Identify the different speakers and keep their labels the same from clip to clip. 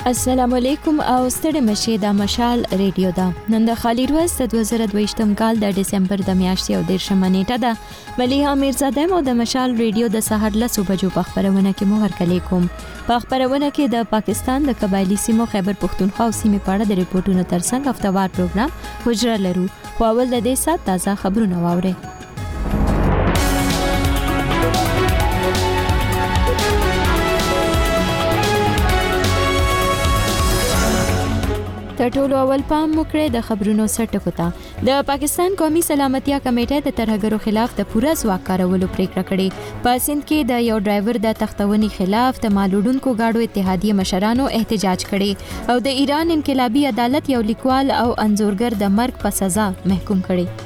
Speaker 1: السلام علیکم او ستړي مشه د مشال ریډیو دا نن د خالی ورځ د 2022م کال د دسمبر د میاشتې او 13 نیټه ده مليها میرزاده مو د مشال ریډیو د سحر له صبح جو خبرونه کې مو هرکلی کوم په خبرونه کې د پاکستان د قبایلی سیمو خیبر پختونخوا او سیمې په اړه د ریپورتونو ترڅنګ هفتوار پروګرام حجره لرو خو اول د دې سات تازه خبرونه واوري ټولو اول پام وکړئ د خبرونو سرټکو ته د پاکستان قومي سلامتیا کمیټه د ترهګرو خلاف د پوره ځواک کارولو پریکړه کړې په سند کې د یو ډرایور د تختونې خلاف د مالوډونکو گاډو اتحادیه مشرانو احتجاج کړي او د ایران انقلابی عدالت یو لیکوال او انځورګر د مرګ په سزا محکوم کړي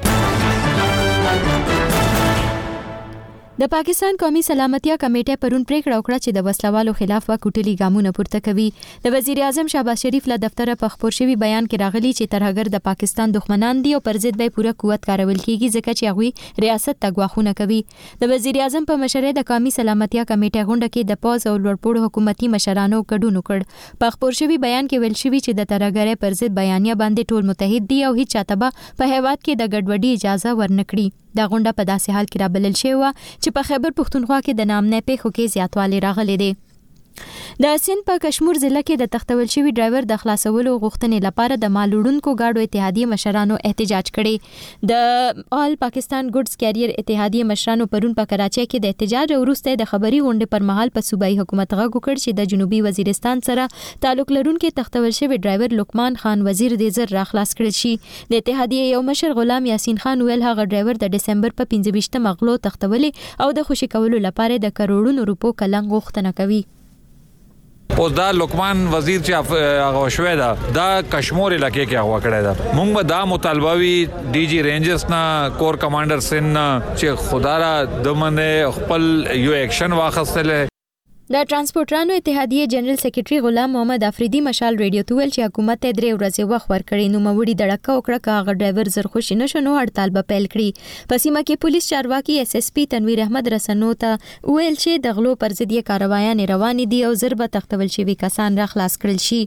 Speaker 1: د پاکستان قومي سلامتیا کمیټه پرون پریکړه وکړه چې د وسلوالو خلاف وکټلي ګامونه پورته کوي د وزیر اعظم شهباز شریف له دفتره په خبر شوی بیان کې راغلی چې ترهګر د پاکستان دښمنان دي او پر ضد به پوره قوت کارول کیږي ځکه چې هغه ریاست ته غواخونه کوي د وزیر اعظم په مشرۍ د قومي سلامتیا کمیټه غونډه کې د پوز او لوړپوړو حکومتي مشرانو ګډون وکړ په خبر شوی بیان کې ویل شوی چې د ترهګر پر ضد بیانیه باندې ټول متحد دي او هیڅ چاته په هیواد کې د ګډوډي اجازه ورنکړي دا غونډه په داسې حال کې رابلل شوی و چې په خیبر پختونخوا کې د نامنې پیښو کې زیاتوالی راغلی دی د سند په کشمیر ضلع کې د تختول شوی ډرایور د خلاصولو غوښتنې لپاره د مالوډونکو گاډو اتحادیه مشرانو احتجاج کړي د آل پاکستان ګډز کیریر اتحادیه مشرانو پرون په کراچۍ کې د احتجاج وروسته د خبري غونډې پر مهال په صوبایي حکومت غږ وکړ چې د جنوبي وزیرستان سره تعلق لرونکي تختول شوی ډرایور لقمان خان وزیر د زر را خلاص کړل شي د اتحادیه یو مشر غلام یاسین خان ویل هغه ډرایور د دسمبر په 15 مغلو تختولې او د خوشی کولو لپاره د کروڑونو روپو کلنګ غوښتنه کوي
Speaker 2: او دا لقمان وزیر چې هغه شوی دا کشمیر علاقې کې هغه کړی دا موږ دا مطالبه وی ډي جی رینجرز نا کور کمانډر سن چې خدا را د منه خپل یو اکشن واخستل
Speaker 1: د ترانسپورټرانو اتحادیه جنرال سیکریټري غلام محمد افریدي مشال ریډیو ته ویل چې حکومت ته 3 ورځې وخت ورکړي نو موړي دړکه وکړه کاغه ډرایور زر خوشی نشو نو هړتال به پیل کړي په سیمه کې پولیس چارواکي اس اس پی تنویر احمد رسنو ته ویل چې د غلو پر ضد کاروایان روان دي او زر به تختول شوی کسان را خلاص کړل شي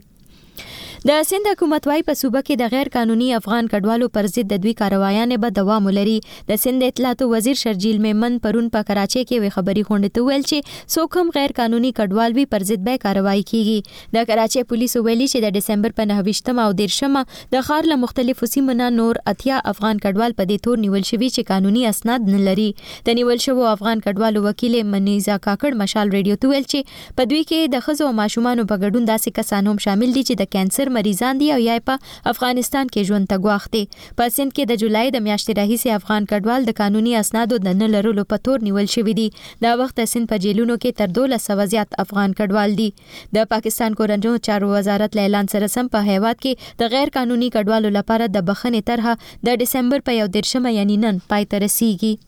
Speaker 1: د سند حکومت وايي په صوبه کې د غیر قانوني افغان کډوالو پر ضد د دوی کاروایان به دوام ولري د سند اطلاعات وزیر شرجیل میمن پرون په کراچۍ کې وی خبري غونډه ته ویل چې څوک هم غیر قانوني کډوال وي پر ضد به کاروایی کیږي د کراچۍ پولیسو ویلي چې د دسمبر په 9 او 13 د خار له مختلفو سیمو نور اتیا افغان کډوال په دې تور نیول شوی چې قانوني اسناد نه لري د نیول شوی افغان کډوالو وکیل منیزا کاکړ مشال ریډیو ته ویل چې په دوی کې د خزو او ماشومان په ګډون داسې کسان هم شامل دي چې د کانسر مریضان دي او یا په افغانستان کې ژوند ته غواخته په سند کې د جولای د میاشتې راهیسې افغان کډوال د قانوني اسنادو د نه لرلو په تور نیول شوی دي دا وخت سند په جیلونو کې تر 1200 زیات افغان کډوال دي د پاکستان کورنیو چارو وزارت اعلان سره سم په هیواد کې د غیر قانوني کډوالو لپاره د بخښنې طرحه د دسمبر په 13 یعنی نن پای ته رسیږي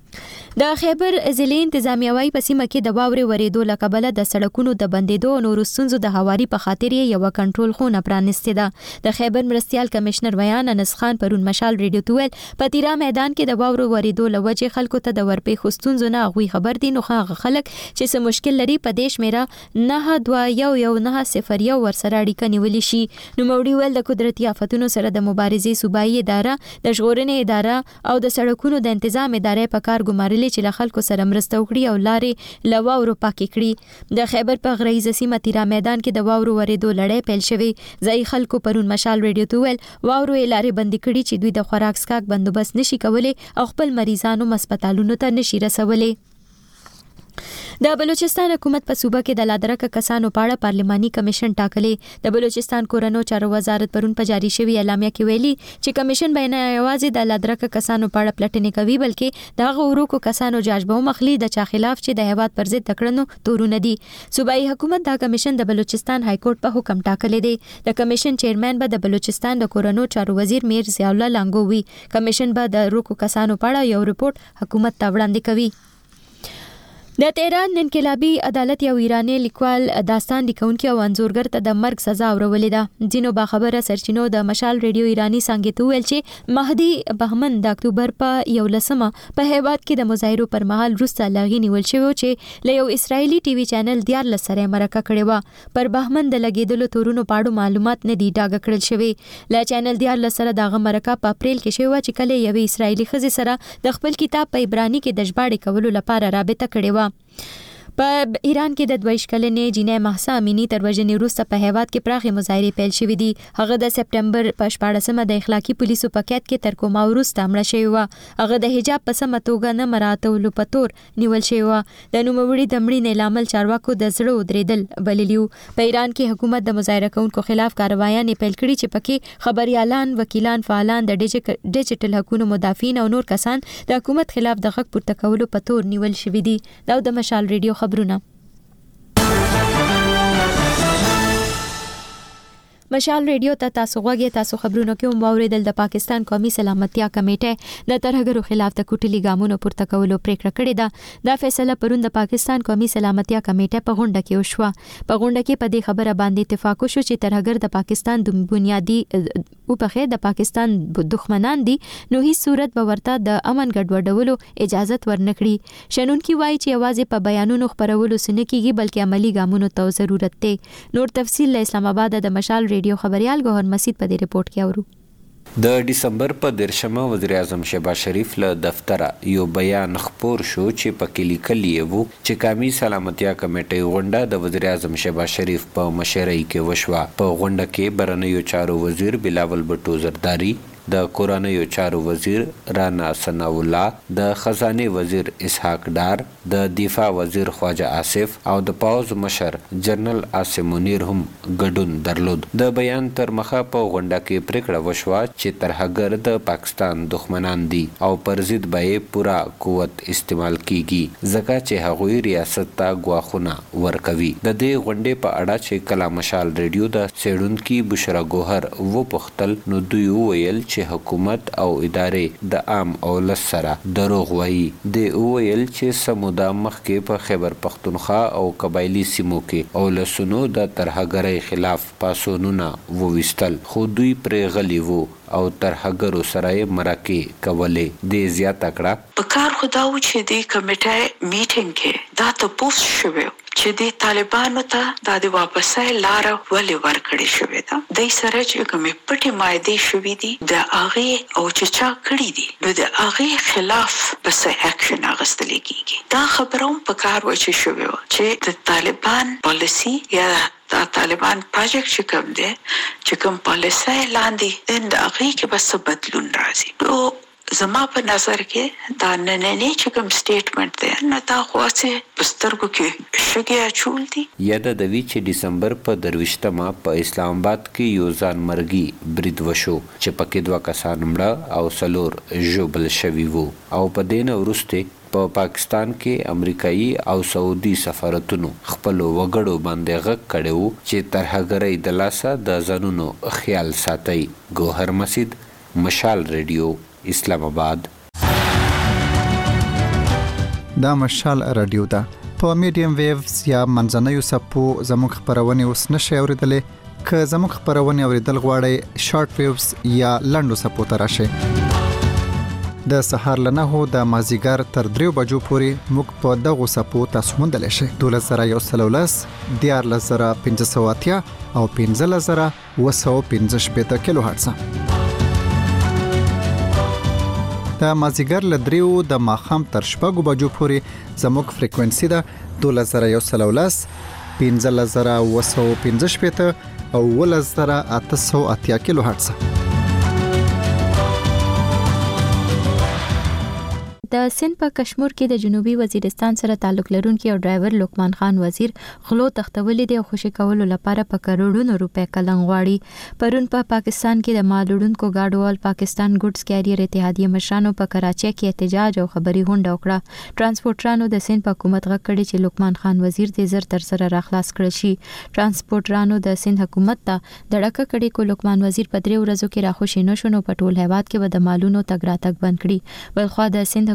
Speaker 1: د خیبر ضلع انتظامیه وايي په سیمه کې د واورې ورېدو له کبله د سړکونو د بندیدو او نورو ستونزو د هواري په خاطر یو کنټرول خونه پرانستې ده د خیبر مرستيال کمشنر ویان انس خان پرون مشال ریډیو ته ویل په تیرا میدان کې د واورو ورېدو له وجې خلکو ته د ورپې ستونزو نه غوي خبر دي نو هغه خلک چې څه مشکل لري په دیش میرا 921901 ورسره اړیکه نیولې شي نو موړي ویل د قدرتي آفتونو سره د مبارزې صوبایي اداره د ژغورنې اداره او د سړکونو د تنظیم ادارې په کار ګمارلې چې له خلکو سره مرسته وکړي او لارې له واورو پاکې کړي د خیبر په غریزه سیمه تیرا میدان کې د واورو ورېدو لړۍ پیل شوې ځای خلکو پرون مشال ریډیو ته ویل واورو لارې بندي کړي چې دوی د خوراک سکاک بندوبست نشي کولای او خپل مریضانو هسپتالونو ته نشي رسولای د بلوچستان حکومت په صوبه کې د لادرکه کسانو په اړه پارلماني کمیشن ټاکلې د بلوچستان کورنیو چارو وزارت پرون په جاری شوی اعلامیه کې ویلي چې کمیشن به نه یوازې د لادرکه کسانو په اړه پلټنې کوي بلکې د غوړو کسانو جاج به مخلي د چا خلاف چې د هیواد پر ضد تکړنو تورونه دي صوبایي حکومت دا کمیشن د بلوچستان های کورټ په حکم ټاکلې دی د کمیشن چیرمن به د بلوچستان د کورنیو چارو وزیر میر ضیاء الله لانګو وي کمیشن به د روکو کسانو په اړه یو ریپورت حکومت ته وړاندې کوي د تهران انقلابي عدالت یو ایرانی لیکوال داستان لیکونکي او انځورګر ته د مرګ سزا اورولې ده. ځینو باخبره سرچینو د مشال ریډیو ایرانی څنګه ویل چې مهدي بهمن د اکتوبر په 11 په هیواد کې د مظاهرو پر مهال روسته لاغي نیول شوی چې له یو اسرایلی ټي وي چینل 14 سره مرکه کړې و. پر بهمن د لګیدلو تورونو پاړو معلومات نه دی ډاګه کړل شوی. له چینل 14 سره دغه مرکه په اپریل کې شوی چې کله یو اسرایلی خزي سره د خپل کتاب په عبرانی کې د ژباړې کولو لپاره رابطه کړې و. په ایران کې د 22 کلنې جینې مهسا امینی تر وژنې وروسته په هیواد کې پراخې مظاهرې پیل شوې دي. هغه د سپټمبر په 14مه د اخلاقی پولیسو په قید کې تر کومه وروسته مړه شوی و. هغه د حجاب په سمه توګه نه مراعاتولو په تور نیول شوی و. د نوموړي د مړینې لامل چارواکو د زړه ودرېدل بللیو. په ایران کې حکومت د مظاهره کوونکو خلاف کاروایانې پیل کړې چې پکې خبريالان، وکیلان، فعالان، د ډیجیټل حقوقو مدافعین او نور کسان د حکومت خلاف د غږ پورته کولو په تور نیول شوی دي. دا د مشال ریډیو خبرونه. مشال ریډیو ته تاسو غوږی تاسو خبرونه کوم واوریدل. د پاکستان قومي سلامتیا کمیټه د ترهګرو خلاف د کوټلي ګامونو پورته کولو پریکړه کړې ده. دا فیصله پرون د پاکستان قومي سلامتیا کمیټه په غونډه کې وشوه. په غونډه کې په دې خبره باندې اتفاق وشو چې ترهګر د پاکستان د بنیادی او په د پاکستان دښمنان دي، نو هیڅ صورت به ورته د امن ګډوډولو اجازه ورنکړي. شنونکي وایي چې یوازې په بیانونو خبرولو سن کېږي بلکې عملی ګامونو ته ضرورت دی. نور تفصیل له اسلام آباد د مشال ریډیو خبريال ګوهر مسید په دې رپورت کې اورو.
Speaker 3: د ډیسمبر په 13مه وزیر اعظم شهباز شریف له دفتره یو بیان خپور شو چې پکې لیکلی وو چې قومي سلامتیا کمیټې غونډه د وزیر اعظم شهباز شریف په مشرۍ کې وشوه. په غونډه کې برنیو چارو وزیر بلاول بټو زرداری، د کورنیو چارو وزیر رانا ثنا الله، د خزانه وزیر اسحاق ډار، د دفاع وزیر خواجه آصف او د پاوز مشر جنرال عاصم منیر هم ګډون درلود. د بیان تر مخه په غونډه کې پریکړه وشوه چې ترهګر د پاکستان دښمنان دي او پر ضد به پورا قوت استعمال کیږي ځکه چې هغوی ریاست ته غواخونه ورکوي. د دې غونډې په اړه چې کلا مشال ریډیو د سیډونکي بشرا ګوهر و پختل نو دوی ویل چې حکومت او ادارې د عام اولس سره دروغ وایي. د ویل چې سمودا مخکې په خیبر پختونخوا او قبایلی سیمو کې اولسونو د ترهګرۍ خلاف پاسونونه وویستل، خو دوی پرې غلي وو او ترهګرو سره مرکې کولې. د زیاته کړه
Speaker 4: په کار خداو چې د کمیټه میټینګ کې دا ته پوس شوی چې د طالبانو ته د واپسای لار ولې ورکړې شوې ده. د سره چې کومې پټې مایدې شوې دي د هغه او چې چا کړې دي نو د هغه خلاف بس اکشن اخیستل کیږي. دا خبروم په کار وچی شوی چې د طالبان پالیسی یا دا طالبان پروژیکټ چې کوم دی چې کوم پالیسي لاندې د هغه کې بس بدلون راځي. نو زما په نظر کې دا نننی چې کوم سټیټمنټ دی نه دا خاصه بسترګو کې شګیا چول دي.
Speaker 3: یاد د وی چې ډیسمبر په 23مه په اسلام آباد کې یو ځان مرګي برید وشو چې پکې 2 کسان مړه او 4 ژوبل شوي وو او په دین ورسته په پاکستان کې امریکایي او سعودي سفارتونو خپل وګړو باندې غږ کړو چې ترهګرۍ د لاسه د ځانونو خیال ساتي. ګوهر مسید، مشال ریډیو، اسلام آباد.
Speaker 5: دا مشال رادیو ده په میډیم ویوز یا منځنیو سپو زموږ خبرونه اوس نشي اوریدلې. که زموږ خبرونه اوریدل غواړئ شارټ ویوز یا لنډو سپو ته راشئ. د سهار له 9 د مازیګر تر 3 بجو پورې موږ په دغه سپو تاسو موندلی شئ. 12113 14580 او 15715 کیلو هرتز. د مازیګر له 3 د ماښام تر 6 بجو پورې زموږ فریکوئنسي ده 12113 15715 او 11880 کیلو هرتز.
Speaker 1: د سند په کشمیر کې د جنوبي وزیرستان سره تعلق لرونکي او ډرایور لقمان خان وزیر غلو تختولې د خوشی کولو لپاره په کروڑونو روپے کلنګ غواړي. پرون په پاکستان کې د مالوړونکو گاډوال پاکستان ګډز کیریئر اتحادیه مشرانو په کراچۍ کې احتجاج او خبري غونډه وکړه. ترانسپورټرانو د سند په حکومت غږ کړی چې لقمان خان وزیر د زر تر سره راخلاص کړی شي. ترانسپورټرانو د سند حکومت ته دړکه کړي کو لقمان وزیر په 3 ورځو کې راخوشي نشو نو په ټول هیواد کې به د مالونو تګ راتګ بند کړي. بلخو د سند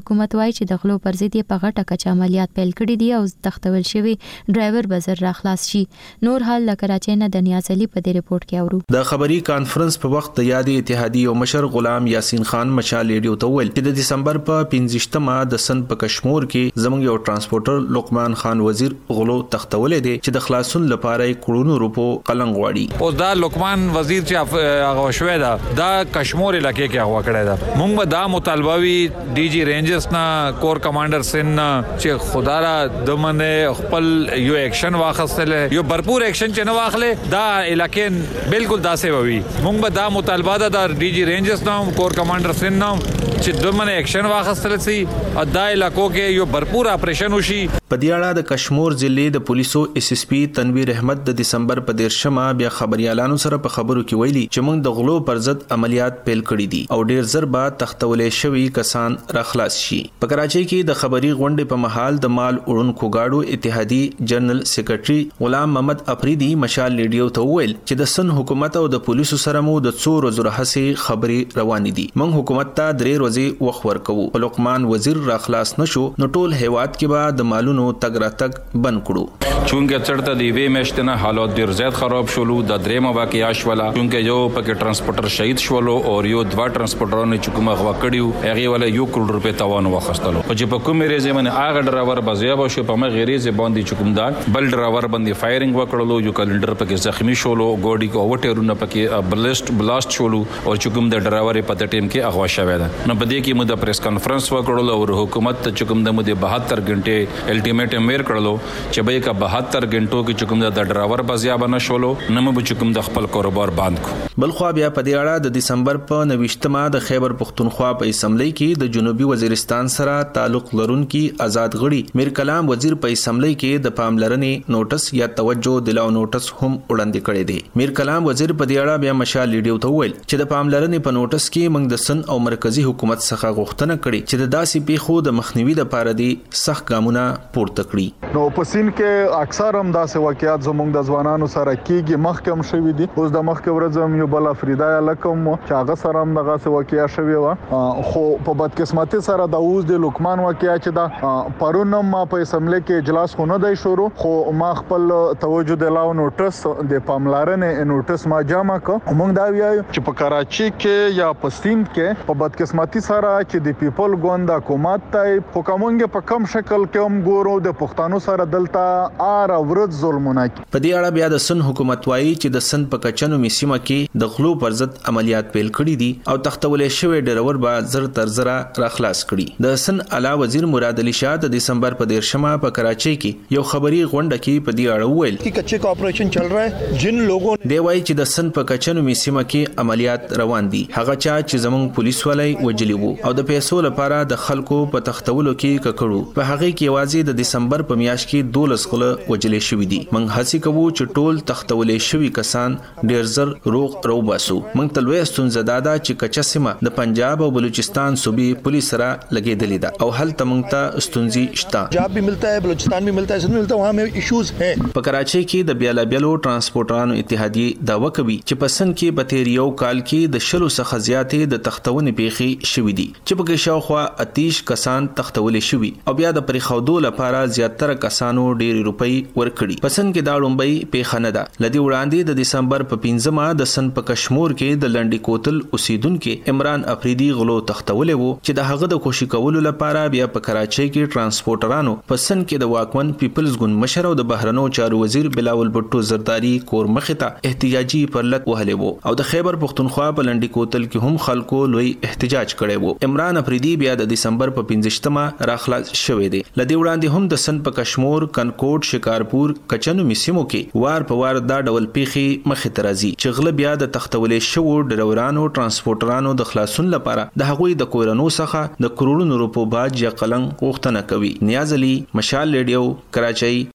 Speaker 1: حکومت وایي چې د غلو پر ضد یې په غټه کچه عملیات پیل کړي دي او تختول شوی ډرایور به زر راخلاص شي. نور حال له کراچۍ نه د نیاز علي په دې ریپورت کې اورو.
Speaker 6: د خبري کانفرنس په وخت د یادې اتحادیې او مشر غلام یاسین خان مشال ریډیو ته وویل چې د دسمبر په 15مه د سند په کشمور کې زموږ یو ترانسپورټر لقمان خان وزیر غلو تختولې دي چې د خلاصون لپاره کروڑونو روپو قلنګ غواړي.
Speaker 2: او دا لقمان وزیر چې هغه شوی دا کشمور علاقې کې هغه کړی دا. موږ دا مطالبه وی ډي جی رینجرز نا کور کمانډر سن چې خدا را د منه خپل یو اکشن واخستل یو برپور اکشن چې نه واخلې دا علاقې بالکل داسې ووي. موږ دا مطالبه دا ډي جی رینجرز نا کور کمانډر سن نا چې د منه اکشن واخستل سي ادا علاقو کې یو برپور اپریشن وشي.
Speaker 6: په دې اړه د کشمور ضلع د پولیسو اس اس پی تنویر احمد د دسمبر په 13مه بیا خبريالانو سره په خبرو کې ویلي چې موږ د غلو پر ضد عملیات پیل کړي دي او ډیر زر به تختولې شوی کسان راخلاص شي. په کراچۍ کې د خبري غونډې په محل د مال اړونکو گاډو اتحادی جنرال سیکریټري غلام محمد افریدي مشال ریډیو ته ویل چې د سن حکومت او د پولیسو سره مو د څو ورځې راهسي خبري روان دي. موږ حکومت ته 3 ورځې وخت ورکوو. لقمان وزیر راخلاص نشو نو ټول هیواد کې به د مالونو تګ راتګ بند کړو.
Speaker 7: چونکه چرته دی وی مشتنه حالات ډیر زیات خراب شولو. د درېمه واقعیا شولا چونکه یو پکې ترانسپورټر شهید شولو او یو 2 ترانسپورټرانو چې کومه غوا کړیو هغه ولا 1 کروڑ روپے تاوان واخستلو. او چې په کومې ریزه باندې هغه ډرایور بازیاب شو په مغه ریزه باندې چکمدار بل ډرایور باندې فایرینګ وکړلو. یو کلندر پکې زخمی شولو. ګوډي کو وټرونه پکې بلاست شولو او چکم د ډرایور په ټیم کې اغوا شوی ده. نو په دې کې مو د پریس کانفرنس وکړلو او حکومت ته چکم د مو د 72 غنټه الټیمیټم ویر کړلو چې به کا 72 غنټو کې چکم د ډرایور بازیاب نه شولو نو مو چکم د خپل کاروبار بند کو.
Speaker 6: بل خو بیا په دې اړه د دسمبر په 29مه د خیبر پختونخوا په اسمبلی کې د جنوبي وزیرستان سره تعلق لرونکي آزاد غړي میر کلام وزیر په اسمبلی کې د پاملرنې نوټس یا توجه دلاو نوټس هم وړاندې کړی دی. میر کلام وزیر په دې اړه بیا مشال ریډیو ته ویل چې د پاملرنې په نوټس کې موږ د سن او مرکزی حکومت څخه غوښتنه کړې چې د داسې پیښو د مخنیوي لپاره دي سخت ګامونه پورته کړي.
Speaker 8: نو په سین کې اکثر هم داسې واقعیات زموږ د ځوانانو سره کېږي مخکم شوي دي. اوس د مخکې ورځم یو بل افریدا لکم چې هغه سره هم دغه واقعیا شوی و. خو په بدقسمتي سره د اوس د لوکمان واقعیا چې دا پرونم ما په اسمبلی کې اجلاس خو نه دی شروع خو ما خپل توجه دلاو نوټس د پاملرنې نوټس ما جمع کړ. موږ دا ویایو چې په کراچۍ کې یا په سین کې په بدقسمتي سره چې د پیپل ګوند حکومت ته په کومنګ په کم شکل کې هم ګورو د پښتنو سره دلته ار ورځ ظلمونه کوي.
Speaker 6: په دې اړه بیا د سن حکومت وایي چې د سن په کچنو میسیمه کې د غلو پر ضد عملیات پیل کړي دي او تختولې شوی ډرایور به زر تر زر راخلاص کړي. د سن اعلی وزیر مراد علي شاه د دسمبر په 13مه په کراچۍ کې یو خبري غونډه کې په دې اړه وویل
Speaker 9: چې کچې کا اپریشن چل رہا ہے جن لوگوں
Speaker 6: دی وایي چې د سن په کچنو میسیمه کې عملیات روان دي. هغه چا چې زمونږ پولیس ولای وجلی وو او د پیسو لپاره د خلکو په تختولو کې ککړو. په هغه کې یوازې د دسمبر په میاشت کې 12 غله وجلې شوې دي. موږ هڅه کوو چې ټول تختولې شوی کسان ډیر زر روغ رو باسو. موږ تلوي ستونزه دادا چې کچا سیمه د پنجاب او بلوچستان صوبې پولیس سره لګېدلې ده او هلته موږ ته ستونزې شته.
Speaker 9: پنجاب بھی ملتا ہے بلوچستان بھی ملتا ہے سب ملتا ہے وہاں میں ایشوز ہیں.
Speaker 6: په کراچۍ کې د بیلابیلو ترانسپورټرانو اتحادیې دعوه کوي چې په سن کې په تیر یو کال کې د 10 څخه زیاتې د تختونې پیښې شوې دي چې په کې شاوخوا 30 کسان تختولې شوي او بیا د پریخودو لپاره زیاتره کسانو ډېری روپۍ ورکړي. په سن کې دا لومبۍ پیښه نه ده. لدی وړاندې د دسمبر په 15مه د سن په کشمور کې د لنډي کوتل اوسیدونکو عمران افریدي غلو تختولې وو چې د هغه د خوشي کولو لپاره بیا په کراچۍ کې ترانسپورټرانو په سن کې د واکمن پیپلز ګوند مشر او د بهرنو چارو وزیر بلاول بټو زرداری کور مخې ته احتجاجي پرلط وهلې وو او د خیبر پختونخوا په لنډي کوتل کې هم خلکو لوی احتجاج کړی وو. عمران افریدي بیا د دسمبر په 15مه راخلاص شوې دي. لدی وړاندې هم د سن په کشمور کنکوټ شکارپور کچنو میسیمو کې وار په وار دا ډول پیښې مخې ته راځي چې غله بیا د تختولې شوو ډرایورانو ترانسپورټرانو د خلاصون لپاره د هغوی د کورونو څخه د کروڑونو روپو باج یا قلنګ غوښتنه کوي. نیاز علي مشال ریډیو کراچۍ.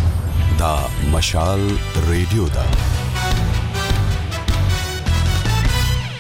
Speaker 10: دا مشال ریډیو دا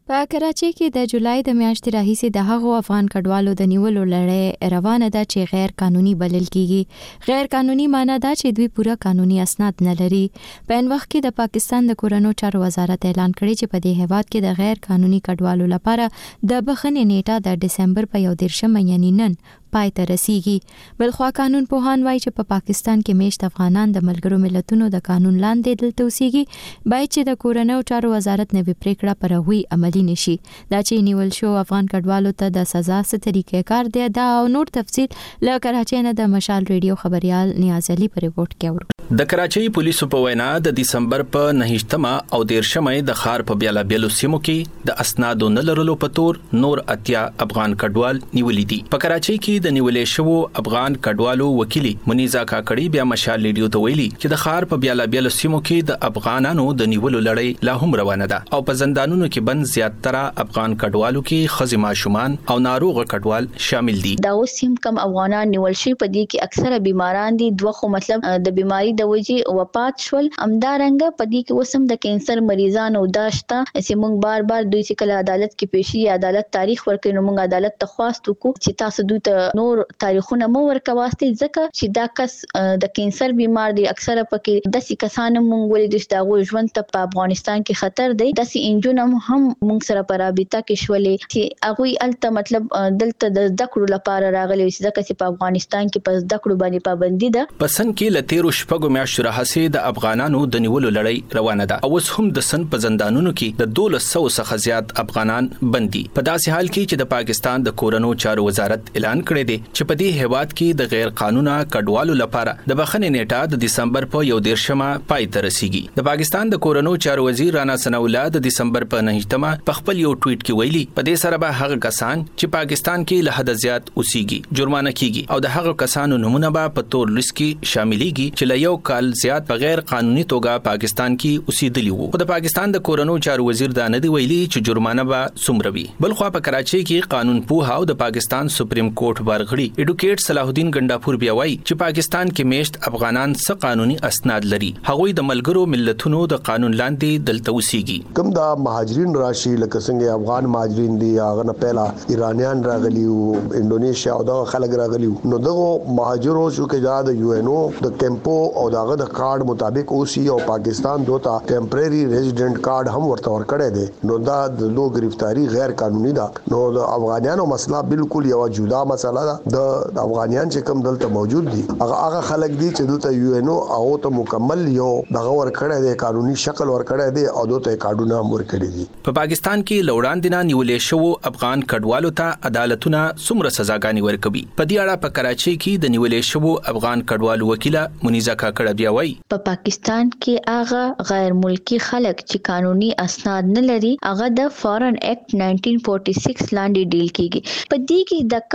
Speaker 1: په کراچۍ کې د جولای د میاشتې راهیسې د هغو افغان کډوالو د نیولو لړۍ روانه ده چې غیر قانوني بلل کیږي. غیر قانوني معنی دا چې دوی پوره قانوني اسناد نه لري. په ان وخت کې د پاکستان د کورونو چارو وزارت اعلان کړی چې په دې هیواد کې د غیر قانوني کډوالو لپاره د بخښنې نیټه د ډسمبر په 1 یعنی نن پای ته رسیږي. بلخوا قانون پوهان وایي چې په پاکستان کې میشت افغانان د ملګرو ملتونو د قانون لاندې دلته اوسېږي، باید چې د کورونو چارو وزارت نوې پریکړه پر هغوی عملي نشي. دا چې نیول شو افغان کډوالو ته د سزا څه طریقې کار دی، دا او نور تفصیل له کراچۍ نه د مشال ریډیو خبريال نیاز علي په ریپورت کې اورو.
Speaker 6: د کراچۍ پولیسو په وینا د دسمبر په 9 او 13 د خار په بیلابیلو سیمو کې د اسنادو نه لرلو په تور نور اتیا افغان کډوال نیولې دي. په کراچۍ کې د نیولې شوو افغان کډوالو وکیل منیزا کاکړی بیا مشال ریډیو ته ویلي چې د خار په بیلابیلو سیمو کې د افغانانو د نیولو لړۍ لا هم روانه ده او په زندانونو کې بند زیاتره افغان کډوالو کې خزي ماشومان او ناروغ کډوال شامل دي.
Speaker 10: دا اوسم کم افغانان نیول شي په دې کې اکثره بیماران دي، دوه مطلب د بیماری د وجې وفات شول. امدارنګ په دې کې وسم د کینسر مریضانو داشته چې موږ بار بار دوی چې کله عدالت کې پیشي عدالت تاریخ ورکړي نو موږ عدالت ته خواست وکړو چې تاسو دوی ته نور تاریخونه مو ورکواسته ځکه چې دا کس د کینسر بیمار دي. اکثره پکې داسې کسان موږ ولې د دغه ژوند ته په افغانستان کې خطر دی. داسې انجونم هم موږ سره په رابطه کې شولې چې هغه الته مطلب دلته د ذکر لپاره راغلي ځکه چې په افغانستان کې په ذکر باندې پابندي ده.
Speaker 6: پسند کې لتیرو شپږو میاشتو راهسې د افغانانو د نیولو لړۍ روانه ده او اوس هم د سن په زندانونو کې د 1200 څخه زیات افغانان بندي. په داسې حال کې چې د پاکستان د کورونو چارو وزارت اعلان کړی دی چې په دې هیواد کې د غیر قانونه کډوالو لپاره د بخښنې نیټه د دسمبر په 1 پای ته رسیږي. د پاکستان د کورونو چارو وزیر رانا ثناء الله د دسمبر په 9 په خپل یو ټویټ کې ویلي په دې سره به هغه کسان چې پاکستان کې له حد زیات اوسېږي جرمانه کیږي او د هغه کسانو نمونه به په تور لیست کې شاملېږي چې له یو کال زیات په غیر قانوني توګه پاکستان کې اوسېدلی وو. خو د پاکستان د کورونو چارو وزیر دا نه دی ویلي چې جرمانه به څومره وي. بلخوا په کراچۍ کې قانون پوها او د پاکستان سپریم کورټ بارغړي ایډوکیټ صلاح الدین ګنداپور بیا وایي چې پاکستان کې میشت افغانان څه قانوني اسناد لري، هغوی د ملګرو ملتونو د قانون لاندې دلته اوسېږي.
Speaker 11: کوم دا مهاجرین راشي لکه څنګه افغان مهاجرین دي هغه نه پهلا ایرانیان راغلي او انډونیشیا او دا خلک راغلي نو دغه مهاجرو شو کې د یو ان او د کیمپو او دغه د کارت مطابق اوسي او پاکستان دوته ټمپرری ریزیډنٹ کارت هم ورته ورکړی دی نو دا د لو گرفتاری غیر قانوني ده. نو د افغانانو مسله بالکل یو جدا مسله ده. د افغانان چې کوم دلته موجود دي هغه خلک دي چې دلته یو ان او ته مکمل یو دغه ورکړی دی قانوني شکل ورکړی دی او دوته کارډونه هم ورکړي دي.
Speaker 6: په پاکستان کې لوړان دینه نیولې شو افغان کډوالو ته عدالتونه څومره سزاګانی ورکوي. په دې اړه په کراچۍ کې د نیولې شو افغان کډوالو وکیله منیزا کاکړه بیا وایي
Speaker 10: په پاکستان کې هغه غیر ملکی خلک چې قانوني اسناد نه لري هغه د فارن ایکټ 1946 لاندې ډیل کیږي. په دې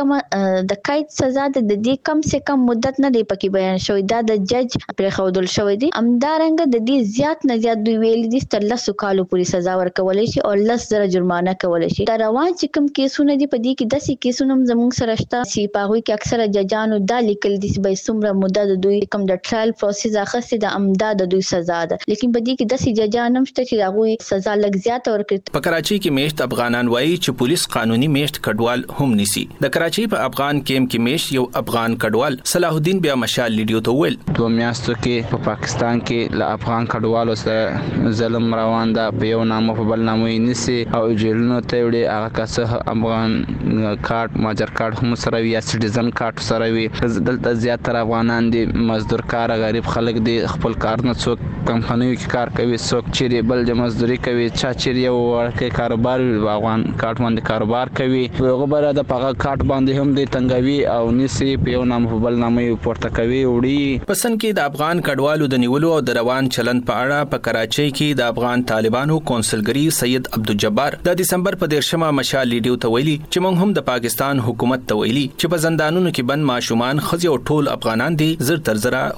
Speaker 10: کې د قید سزا د دې کم سے کم مدت نه دی پکې بیان شوی، دا د جج پر خودل شوی دی. امدارنګ د دې زیات نه زیات دوی ویل دي تر 10 کالو پورې سزا ورکول شي او 10,000 جرمانه کول شي. دا روان چې کوم کیسونه دي په دې کې داسې کیسونه زموږ سره شته چې په هغه کې اکثره ججانو دا لیکل دي چې به څومره مدت دوی کوم د ټرایل پروسس اخستې د امداد د دوی سزا ده، لیکن په دې کې داسې ججان هم شته چې هغه سزا لږ زیات ورکړي.
Speaker 6: په کراچۍ کې میشت افغانان وایي چې پولیس قانوني میشت کډوال هم نیسي. د کراچۍ په افغان کیمپ کې میشت یو افغان کډوال صلاح الدین بیا مشال لیډیو ته ویل
Speaker 12: 2 میاشتو کې په پاکستان کې له افغان کډوالو سره ظلم روان ده، په یو نامه په بل نامه یې نیسي او جیلونو ته وړي. هغه کس افغان کارت ماجر کارت هم سره وي یا سټیزن کارت سره وي. دلته زیاتره افغانان دي مزدور کار غریب خلک دي، خپل کار نه څوک کمپنیو کې کار کوي، څوک چیرې بل د مزدوري کوي، چا چیرې یو ورکه کاروبار افغان کارت باندې کاروبار کوي. هغه بره د پاګه کارت باندې هم د تنګوي او نسی په یو نام په بل نامه پورته کوي وړي.
Speaker 6: پسند کې د افغان کډوالو د نیولو او د روان چلند په اړه په کراچۍ کې د افغان طالبانو کونسلګری سید عبدالجبار د دسمبر په 13 مشال لیډیو ته ویلي چې موږ هم د پاکستان حکومت ته ویلي چې په زندانونو کې بند ماشومان خزي او ټول افغانان دي زر تر زره خوشی کړي.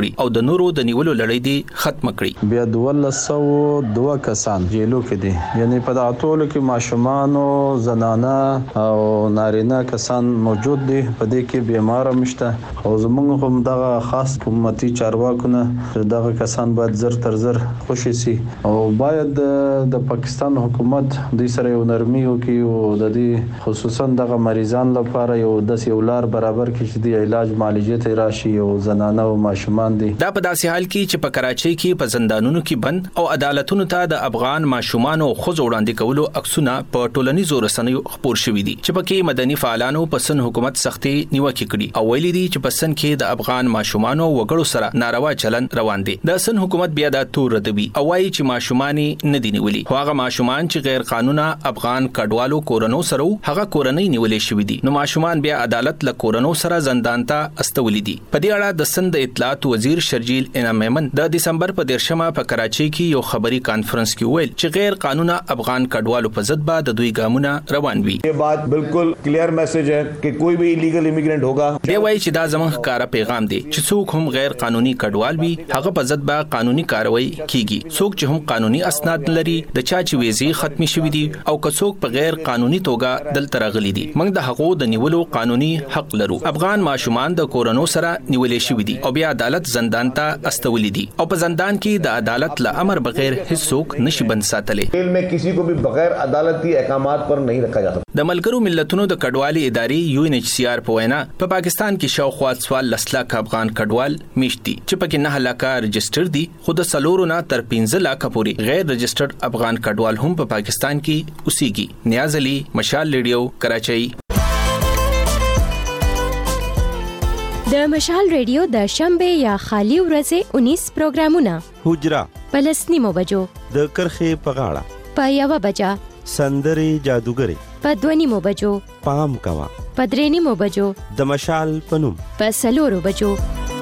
Speaker 6: کړي او د نورو د نیولو لړۍ دی ختم کړي.
Speaker 13: بیا 1202 کسان جیلو کې دي، یعنی په دغه ټولو کې ماشومان او زنانه او نارینه کسان موجود دي. په دې کې بیمار مشته او زموږ هم دغه خاص حکومتي چارواکونه دغه کسان باید زر تر زر خوشي سي او باید د پاکستان حکومت د سره یو نرمي وکړي او د دې خصوصا دغه مریضان لپاره یو د لار برابر کړي چې د علاج معالجې ته راشي او زنانه او ماشومان دي.
Speaker 6: دا په داسې حال کې چې په کراچۍ کې په زندانونو کې بند او عدالتونو ته د افغان ماشومان او خزو وړاندې کولو عکسونه په ټولنیزو رسنیو خپور شوي دي چې پکې مدني فعالانو په سن حکومت سختي نیوکه کړي او ویلي دي چې په سن کې د افغان ماشومان او وګړو سره ناروا چلن روان دي. د سن حکومت بیا دا تور ردوي او وايي چې ماشومان نه دي نیولي، خو هغه ماشومان چې غیر قانوني افغان کډوالو کورونو سره هغه کورنۍ نیولې شوې دي، نو ماشومان بیا عدالت له کورونو سره زندان ته استولې دي. په دې اړه د سند اطلاعات وزیر شرجیل انعام میمن د دسمبر په 13مه په کراچۍ کې یو خبري کانفرنس کې ویل چې غیر قانوني افغان کډوالو په ضد به د دوی ګامونه روان وي.
Speaker 14: یہ بات بالکل کلیئر میسج ہے کہ کوئی بھی ایلیگل امیګرینټ ہوگا.
Speaker 6: دی وایي چې دا زموږ ښکارا پیغام دی چې څوک هم غیر قانوني کډوال وي هغه په ضد به قانوني کاروایی کیږي. څوک چې هم قانوني اسناد لري د چا چې ویزې ختمي شوې دي او که څوک په غیر قانوني توګه دلته راغلي دي، موږ د حقوق د نیولو قانوني حق لرو. افغان ماشومان د کورونو سره نیولې شوې دي او بیا عدالت زندان ته استولې دي او په زندان کې د عدالت له امر بغیر هیڅ څوک نشي بند ساتلی.
Speaker 14: جیل میں کسی کو بھی بغیر عدالتی احکامات پر نہیں رکھا جا سکتا.
Speaker 6: د ملګرو ملتونو د کډوالي ادارې UNHCR په وینا په پاکستان کې شاوخوا 14 لک افغان کډوال میشت دي چې پکې 9 لک رجسټر دي، خو د سلورو نه تر 15 لک پورې غیر رجسټرډ افغان کډوال هم په پاکستان کې اوسېږي. نیاز علي، مشال ریډیو، کراچۍ.
Speaker 1: د مشال ریډیو د شنبه یا خالی ورځې 19 پروګرامونه:
Speaker 15: حجره
Speaker 1: پلسنیمو بجو،
Speaker 15: د کرخې په غاړه
Speaker 1: په 1 بجا،
Speaker 15: سندري جادوګری
Speaker 1: په 2 بجو،
Speaker 15: پام کوا
Speaker 1: په 3 بجو،
Speaker 15: د مشال پنوم
Speaker 1: په 4 بجو.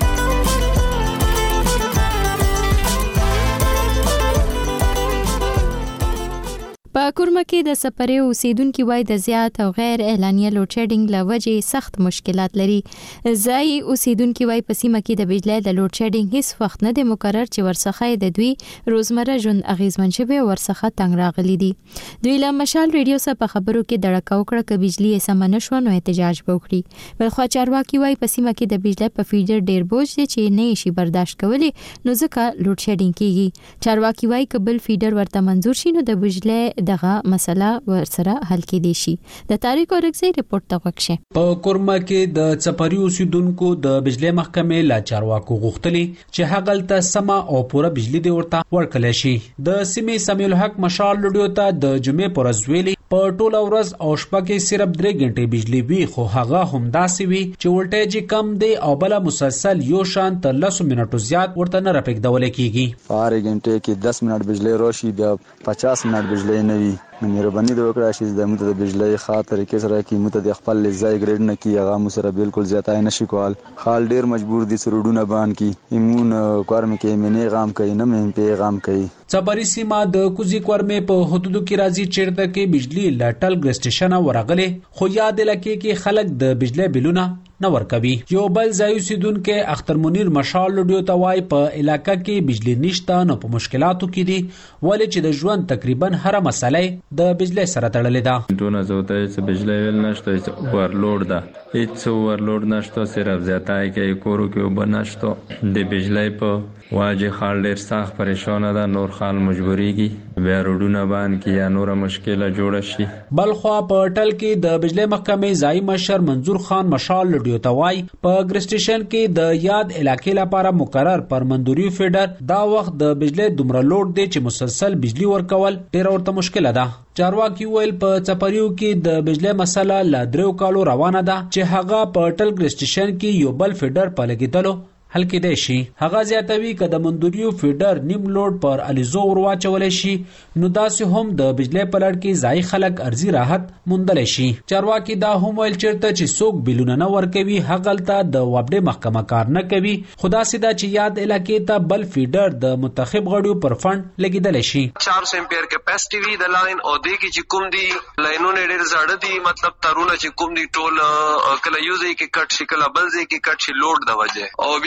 Speaker 1: په کورمه کې د سپرې اوسیدونکو وای د زیات او غیر اعلانیه لوډ شیډینګ لوجې سخت مشکلات لري. ځای اوسیدونکو وای په سیمه کې د بجلی د لوډ شیډینګ هیڅ وخت نه د مقرر چې ورڅخه د دوی روزمره ژوند اغیزمن شوی ورڅخه تنګ راغلي دي. دوی له مشال ریډیو سره په خبرو کې دړکا وکړه چې بجلی یې سم نه شو نو احتجاج وکړي. بلخو چارواکي وای په سیمه کې د بجلی په فیډر ډیر بوج دي چې نه شي برداشت کولی نو ځکه لوډ شیډینګ کیږي. چارواکي وای کبل فیډر ورته منزور شي نو د بجلی دغه مسله ورسره حل کېدي شي. د تاریخ او رګزي رپورت ته وکشه.
Speaker 16: په کورما کې د چپری اوسیدونکو د بجلی محکمې لا چارواکو غوښتلي چې هغلته سما او پوره بجلی دی ورته ورکړل شي. د سیمې سمیع الحق مشال لډیو ته د جمعې پر ورځ ویلي په ټوله ورځ او شپه کې صرف 3 غنټې بجلی وي، خو هغه هم داسې وي چې ولټیج کم دی او بل مسلسل یو شان تر 10 منټو زیات ورته نه راپېږدول کیږي.
Speaker 17: هر غنټې کې 10 منټ بجلی راشي بیا 50 منټ بجلی نه وي. مهرباني د وکړه چې د موږ د بجلی ښه طریقې سره کې موږ د خپل ځای ګریډ نه کی هغه مو سره بالکل زیاتای نشي کول. حال ډیر مجبور دي سرودونه باندې کی ایمون کارم کې منی غام کوي نه مې پیغام کوي.
Speaker 16: چپری سیمه د کوزي کورمې په حدودو کې راځي چیرته کې بجلی لاټل ګر سټیشن ورغله، خو یاد لکه کې خلک د بجلی بلونه نه ورکوي. یو بل ځای اوسیدونکو اختر منیر مشال لډیو ته وای په علاقہ کې بجلی نشته نو په مشکلاتو کې دي ولې چې د ژوند تقریبا هر مسله د بجلی سره تړلې ده.
Speaker 18: دونه زوته چې بجلی ویل نشته چې ورلوډ ده، هیڅ ورلوډ نشته، صرف زیاتای کې کورو کې وبنشته. د بجلی په واجه خال ډیر سخت پریشان ده، نور خال مجبوریږي بیا روډونه باندې کې یا نور مشکله جوړ شي.
Speaker 16: بلخوا په ټل کې د بجلی محکمې ځای مشر منظور خان مشال لډیو ته وای په ګر سټیشن کې د یاد علاقې لپاره مقرر پرمندوري فیډر دا وخت د بجلی دومره لوډ دی چې مسلسل بجلی ورکول ډیر ورته مشکله ده. چارواکي ویل په چپریو کې د بجلی مسله لا 3 کالو روانه ده چې هغه په ټل ګر سټیشن کې یو بل فیډر په لګیدلو حل کېدای شي. هغه زیاتوي که د مندوریو فیډر نیم لوډ پر الیزو ورواچول شي نو داسې هم د بجلی په لړ کې ځای خلک ارزي راحت موندلی شي. چارواکي دا هم ویل چیرته چې څوک بلونه نه ورکوي هغلته د وابډې محکمه کار نه کوي، خو داسې ده چې یاد علاقې ته بل فیډر د منتخب غړیو پر فنډ لګیدلی شي.
Speaker 19: 400 امپیر کیپاسټي وی د لاین او د کی چې کوم دی لاینونه ډېر زړه دي، مطلب تارونه چې کوم دي ټول کله یوزي کې کټ شي کله بل ځای کې کټ شي لوډ د وجه او بیا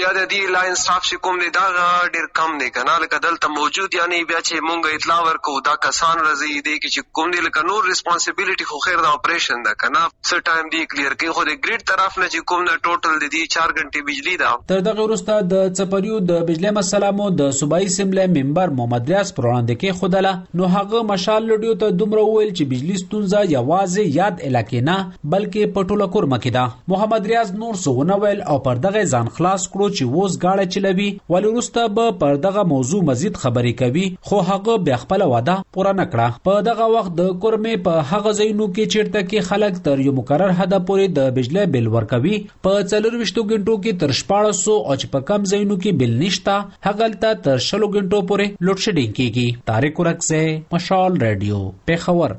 Speaker 19: بیا د دې لاین سټاف چې کوم دی دا ډیر کم دی کنه لکه دلته موجود یعنی بیا چې مونږ اطلاع ورکو دا کسان راځي دی چې کوم دی لکه نور ریسپانسیبিলিټي خو خیر د اپریشن ده کنه څه ټایم دی کلیر کې خو د گریډ طرف نه چې کوم د ټوټل د دې 4 غنټې بجلی ده.
Speaker 16: تر دغه وروسته د چپریو د بجلی مسلامو د صوبایي اسمبلی ممبر محمد ریاض پر وړاندې کې خودله نو هغه مشال لډیو ته دومره ویل چې بجلی ستونزه یوازې یاد علاقې نه بلکې پټوله کورمه کې ده. محمد ریاض نور څه ویل او پر دغه ځان خلاص کړو چې ووس گاړه چلوي ولې وروسته به پر دغه موضوع مزید خبرې کوي خو هغه بیا خپل وعده پوره نه کړه. په دغه وخت د کورمې په هغه ځایونو کې چیرته کې خلک تر یو مقرر حد پورې د بجلی بل ورکوي په 24 غنټو کې تر 1400 او چې په کم ځایونو کې بل نشتا هغلته تر 20 غنټو پورې لوډ شیډینګ کیږي. طارق ورکسه مشال رادیو پیښور.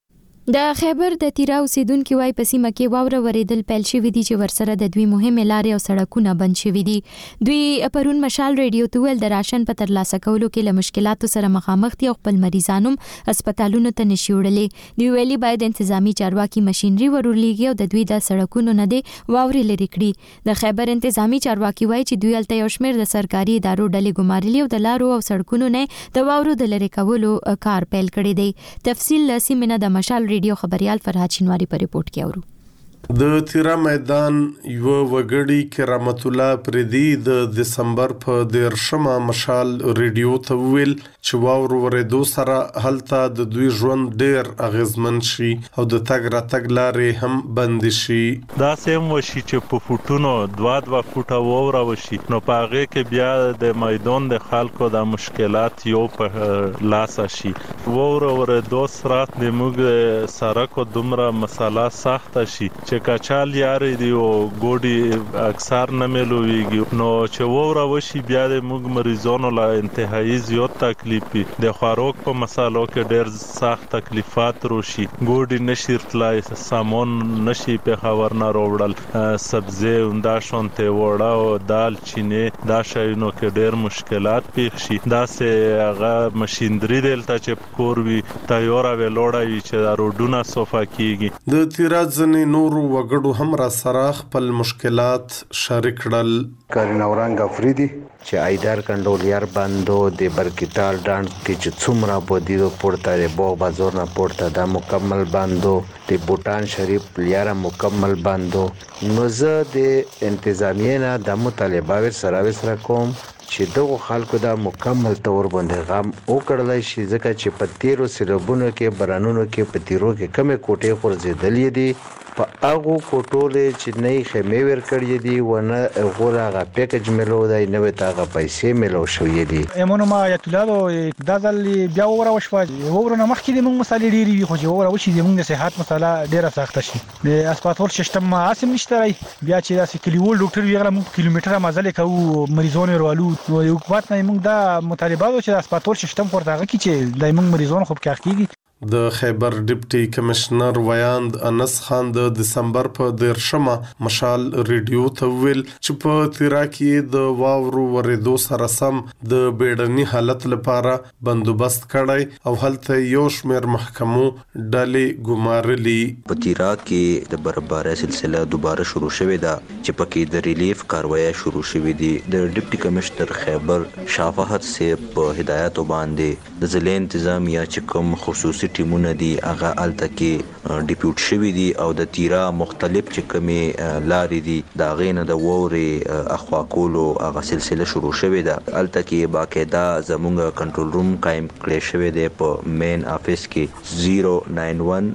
Speaker 1: د خیبر د تیرا اوسیدونکو وايي په سیمه کې واوره وریدل پیل شوې دي چې ورسره د دوی مهمه لارې او سړکونه بند شوې دي. دوی پرون مشال رادیو ته ول د راشن په ترلاسه کولو کې له مشکلاتو سره مخامخ دي او خپل مریضانو هسپتالونو ته نشي وړلې. دوی ویلي باید انتظامی چارواکي ماشينري ورولېږي او د دوی د سړکونو نه دي واورې لري کړي. د خیبر انتظامی چارواکي وايي چې دوی الته یو شمېر د سرکاري ادارو ډلې ګمارلي او د لارو او سړکونو نه د واورو د لری کولو کار پیل کړی دی. تفصیل لسیمنه د مشال ریډیو خبريال فرحات شینواری په ریپورت کې اورو.
Speaker 20: د تیرا میدان یو وګړي کرامت الله پردي د دسمبر په 13 مشال ریډیو ته ویل چې واور ورېدو سره هلته د دوی ژوند ډېر اغیزمن شي او د تګ راتګ لارې هم بند شي.
Speaker 21: دا سیم وشي چې په فوټونو 2 فوټه ووره وشي نو په هغه کې بیا د میدان د خلکو د مشکلات یو په لاس شي. ووره ورېدو سره د موږ سره دومره مسله سخت شي چې کچال یاري دی او ګوډي اکثر نه ملويږي نو چې ووره وشي بیا د موږ مریضانو لا انتهایی زیات تکلیف د خوراک په مسالو کې ډېر سخت تکلیفات روشي. ګوډي نشیر تلای سامان نشي په خبر نه وروړل سبزی اوندا شونته وړا او دال چینه دا شاینو کې ډېر مشکلات پیښ شي. دا سه هغه ماشينري دلته چې کور وی تیار ویلوړای چې دا روډونه صفه کیږي.
Speaker 20: د تیراز نه نور وګړو هم را سره خپل مشکلات شریک کړل.
Speaker 3: کارین اورنګ افریدي چې ایدار کنډولیار باندو د برکټال ډانډ کې چې څومره بودیدو پورته د بو بازار نه پورته دا مکمل باندو د بوتان شریف لیاره مکمل باندو نو زه د انتظامیه نه د مطالبه سره کوم چې دغه خلکو دا مکمل تور باندې غم وکړلای شي ځکه چې په تیرو سربونو کې برانونو کې په تیرو کې کمه کوټې خورځېدلې دي په هغه کوټولې چې نه خېمه ور کړې دي ونه غوړه پیکج ملو دی نه وتا غ پیسې ملو شوې دي.
Speaker 22: ایمونو ما یتلادو د ځل بیا وره وشو ورونه مخکې د موږ مسالې ډېری وي خو چې وره وشي د موږ د صحت مسله ډېره سخته شي. د اسپاتور سیستم اسیم نشته بیا چې داسې کلیوال ډاکټر ویغله موږ کیلومتره مازل کوو مریضونه ورولو نو یو حکومت نه موږ دا مطالبه چې اسپاتور سیستم ورته کې چې د موږ مریضونه خوب کېږي.
Speaker 20: د خیبر ډیپټي کمشنر ویاند انس خان د دسمبر په 13 مشال ریډیو ته ویل چې په تیرا کې د واورو ورېدو سره سم د بیړني حالت لپاره بندوبست کړی او هلته یو شمېر محکمو ډلې ګمارلي.
Speaker 23: په تیرا کې د برابرۍ سلسله دوباره شروع شوې ده چې پکې د ریلیف کاروایی شروع شوې دي. د ډیپټي کمشنر خیبر شافعت سیب په هدایت باندې د ضلع انتظامیه چې کوم خصوصي ټیمونه دي هغه الته کې ډیپیوټ شوی دي او د تیرا مختلف چې کومه لارې دي دا غینه د ووري اخوا کولو هغه سلسله شروع شوی ده. الته کې باقاعده زموږ کنټرول روم قائم کړی شوی دی په مین افیس کې 091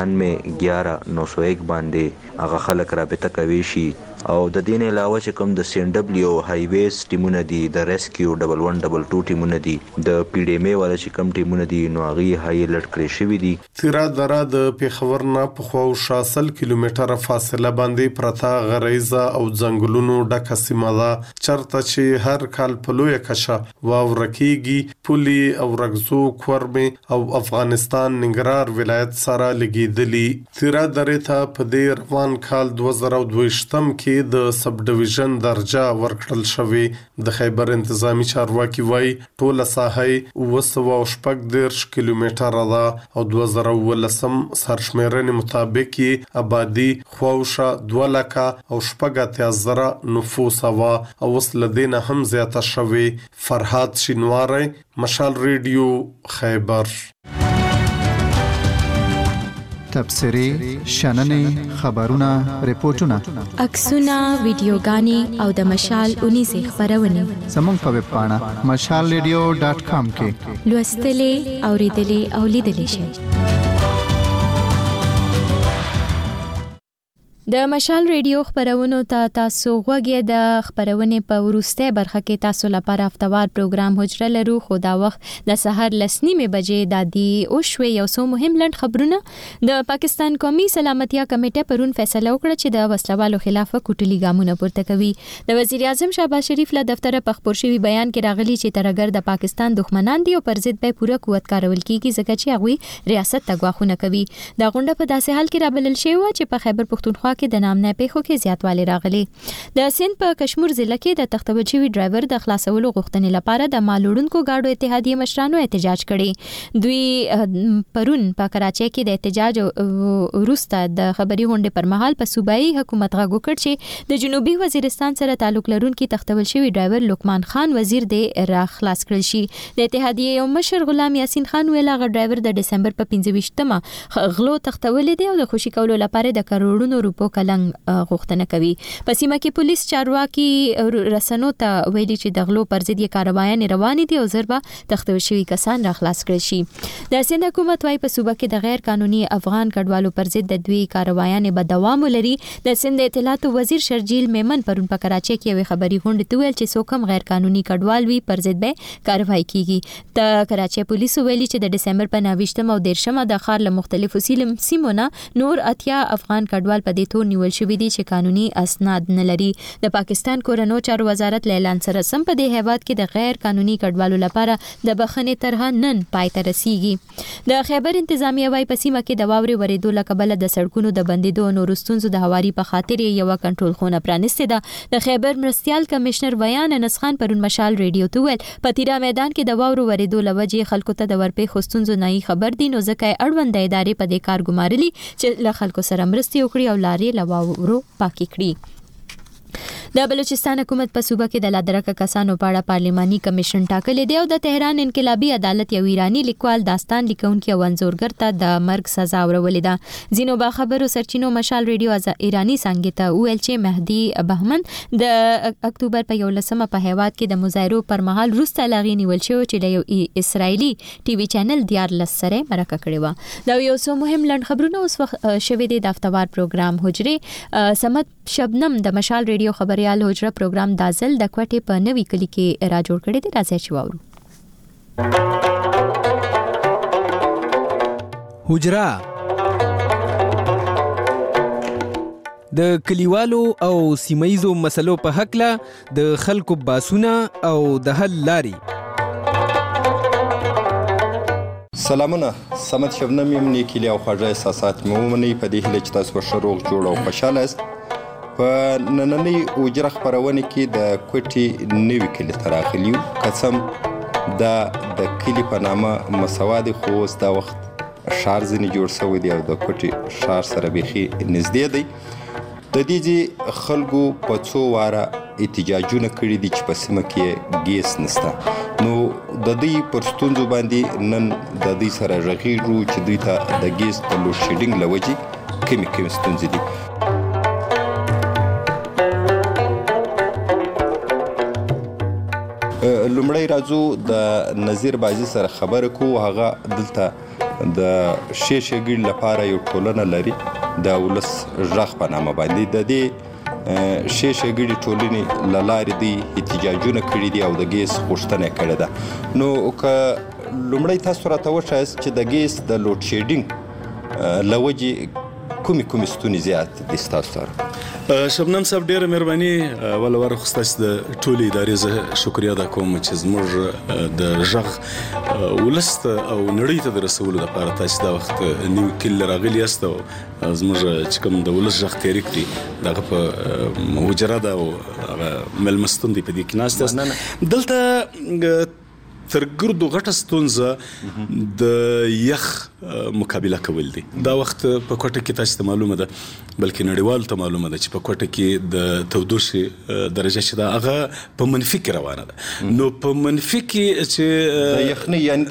Speaker 23: 92 11 901 باندې هغه خلک رابطه کوي شي او د دین علاوه چې کوم د سین ډبلیو هایویز ټیمونه دي د ریسکیو 1122 ټیمونه دي د پی ډی ام ای ولا چې کوم ټیمونه دي نو هغه هاي الرټ کړی شوی دي.
Speaker 20: تیرا دره د پیښور نه په خو 60 کیلومتره فاصله باندې پرتا غریزه او ځنګلونو ډکه سیمه ده چرته چې هر کال په لوی کشه واورکیږي. پولی او رغزو کورمه او افغانستان ننګرهار ولایت سره لګیدلی. تیرا دره ته په دې روان کال 2022 کې کې د سب ډیویژن درجه ورکړل شوې د خیبر انتظامی چارواکي وایي ټوله ساحه 214 کیلومتره ده او 2019 سرشمیرنې مطابق یې آبادی خواوشه 2 لکه او 18,000 نفوس وا او اوس لدینه هم زیاته شوې. فرهاد شینواری، مشال ریډیو، خیبر.
Speaker 2: تبصرې، شننې، خبرونه، ریپورتونه،
Speaker 1: عکسونه، ویډیوګانې او د مشال 19 خبرونه
Speaker 2: زموږ په ویب پاڼه mashalradio.com کې
Speaker 1: لوستلې، اوریدلې او لیدلې شئ. د مشال ریډیو خبرونو ته تاسو غوږی د خبرونې په وروسته برخه کې تاسو لپاره هفتوار پروګرام حجره لرو، خو دا وخت د سحر 9:30 بجې د دې او شوي یو څو مهم لند خبرونه. د پاکستان قومي سلامتیا کمیټه پرون فیصله وکړه چې د وسلوالو خلاف کوټلي ګامونه پورته کوي. د وزیر اعظم شهباز شریف له دفتر په خبر شوی بیان کې راغلی چې ترګر د پاکستان دښمنان دي او پر ضد به پوره قوت کارول کیږي ځکه چې هغه ریاست ته غواخونه کوي. دا غونډه په داسې حال کې رابلل شوی و چې په خیبر پختونخوا کې د نامنه پیښو کې زیاتوالی راغلی. د سند په کشمیر ضلع کې د تختول شوی ډرایور د خلاصولو غوښتنې لپاره د مالوړونکو گاډو اتحادیه مشرانو احتجاج کړي. دوی پرون په کراچۍ کې د احتجاج وروسته د خبري غونډې پر مهال په صوبایي حکومت غږ وکړ چې د جنوبي وزیرستان سره تعلق لرونکي تختول شوی ډرایور لقمان خان وزیر د را خلاص کړل شي. د اتحادیه یو مشر غلام یاسین خان ویل هغه ډرایور د دسمبر په 25مه غلو تختول دي او د خوشي کولو لپاره د کروڑونو روپو کلنګ غوښتنه کوي. په سیمه کې پولیس چارواکي رسنو ته ویلي چې د غلو پر ضد یې کاروایي روانې دي او ضربه تختول شوی کسان را خلاص کړي شي. د سند حکومت وايي په صوبه کې د غیر قانوني افغان کډوالو پر ضد د دوی کاروایي به دوام ولري. د سند اطلاعات وزیر شرجیل میمن پرون په کراچۍ کې یو خبري غونډه ته ویل چې څوک غیر قانوني کډوال وي پر ضد به کاروایی کیږي. د کراچۍ پولیسو ویلي چې د دسمبر په 29 او 13 د ښار له مختلفو سیمونو نور 80 افغان کډوال په دې تور نیول شوی دي چې قانوني اسناد نه لري. د پاکستان کورنو چارو وزارت اعلان سره سم په دې هیواد کې د غیر قانوني کډوالو لپاره د بخښنې طرح نن پای ته رسیږي. د خیبر انتظامیه وايي په سیمه کې د واورې ورېدو له کبله د سړکونو د بندیدو نور ستونزو د هواري په خاطر یو کنټرول خونه پرانسته ده. د خیبر مرستيال کمشنر ویان انس خان پرون مشال ریډیو ته ویل په تیرا میدان کې د واورو ورېدو لوجې خلکو ته د ورپې خوستونزو نه خبر دي، نو ځکه اړوند ادارې په دې کار ګمارلي چې له خلکو سره مرستي وکړي او لارې لواورو پاکي کړي. د بلوچستان حکومت په صوبه کې د لادرکه کسانو په اړه پارلماني کمیشن ټاکلی دی او د تهران انقلابي عدالت یو ایرانی لیکوال داستان لیکونکي او انځورګر ته د مرګ سزا ورولې ده. ځینو باخبرو سرچینو مشال ریډیو ایرانی څنګه ته ویل چې مهدي بهمن د اکتوبر په 11 په هیواد کې د مظاهرو پر مهال روسته لاغي نیول شو چې د یو اسرایلی ټي وي چینل دیارلس سره مرکه کړې و. دا یو څو مهم لند خبرونه اوس وخت شوي دي د هفتوار پروګرام حجره. سمت شبنم د مشال ریډیو خبريال حجره پروګرام دازل د کوټې په نوي کلی کې را جوړ کړی دی. راځي چې واورو.
Speaker 4: حجره د کلیوالو او سیمایزو مسلو په حق له د خلکو باسونه او د حل لاري.
Speaker 5: سلامونه، سمت شبنم یم. نیکیلی او خواږه احساسات مې ومنئ په دې هیله چې تاسو به ښه روغ جوړ او خوشحاله یاست. په نننۍ اجره خپرونه کې د کوټې نوي کلي ته راغلي یو. قسم دا د کلي په نامه مسواد خو اوس دا وخت ښار ځینې جوړ شوی دی او د کوټې ښار سره بیخي نږدې دی. د دې ځای خلکو په څو واره احتجاجونه کړي دي چې په سیمه کې ګیس نشته. نو د دوی پر ستونزو باندې نن د دوی سره غږیږو چې دوی ته د ګیس د لوډ شیډینګ له وجې کومې ستونزې دي. لومړی راځو د نظیر بازي سره خبره کوو. هغه دلته د شیشګیر لپاره یو ټولنه لري د ولس ژغ په نامه باندې. د دې شیشګیر ټولنې له لارې دی احتجاجونه کړي دي او د ګیس غوښتنه کړې ده. نو که لومړی تاسو راته وښایاست چې د ګیس د لوډ شیډینګ له وجې کومې ستونزې زیات دي ستاسو سره؟
Speaker 7: شبنم صاحب ډېره مهرباني. اول وار خو ستاسو د ټولې ادارې زه شکریا ادا کوم چې زموږ د غږ ولس ته او نړۍ ته د رسولو لپاره تاسو دا وخت نیو کل راغلي یاست او زموږ چې کوم د ولس غږ تحریک دی دغه په حجره ده او مېلمستون دی په دې کې ناست یاست. دلته تر ګردو غټه ستونزه د یخ مقابله کول دي. دا وخت په کوټه کې تاسو ته معلومه ده بلکې نړیوالو ته معلومه ده چې په کوټه کې د تودوخې درجه چې دا هغه په منفي کې روانه ده. نو په منفي کې چې
Speaker 5: د یخنۍ یعنی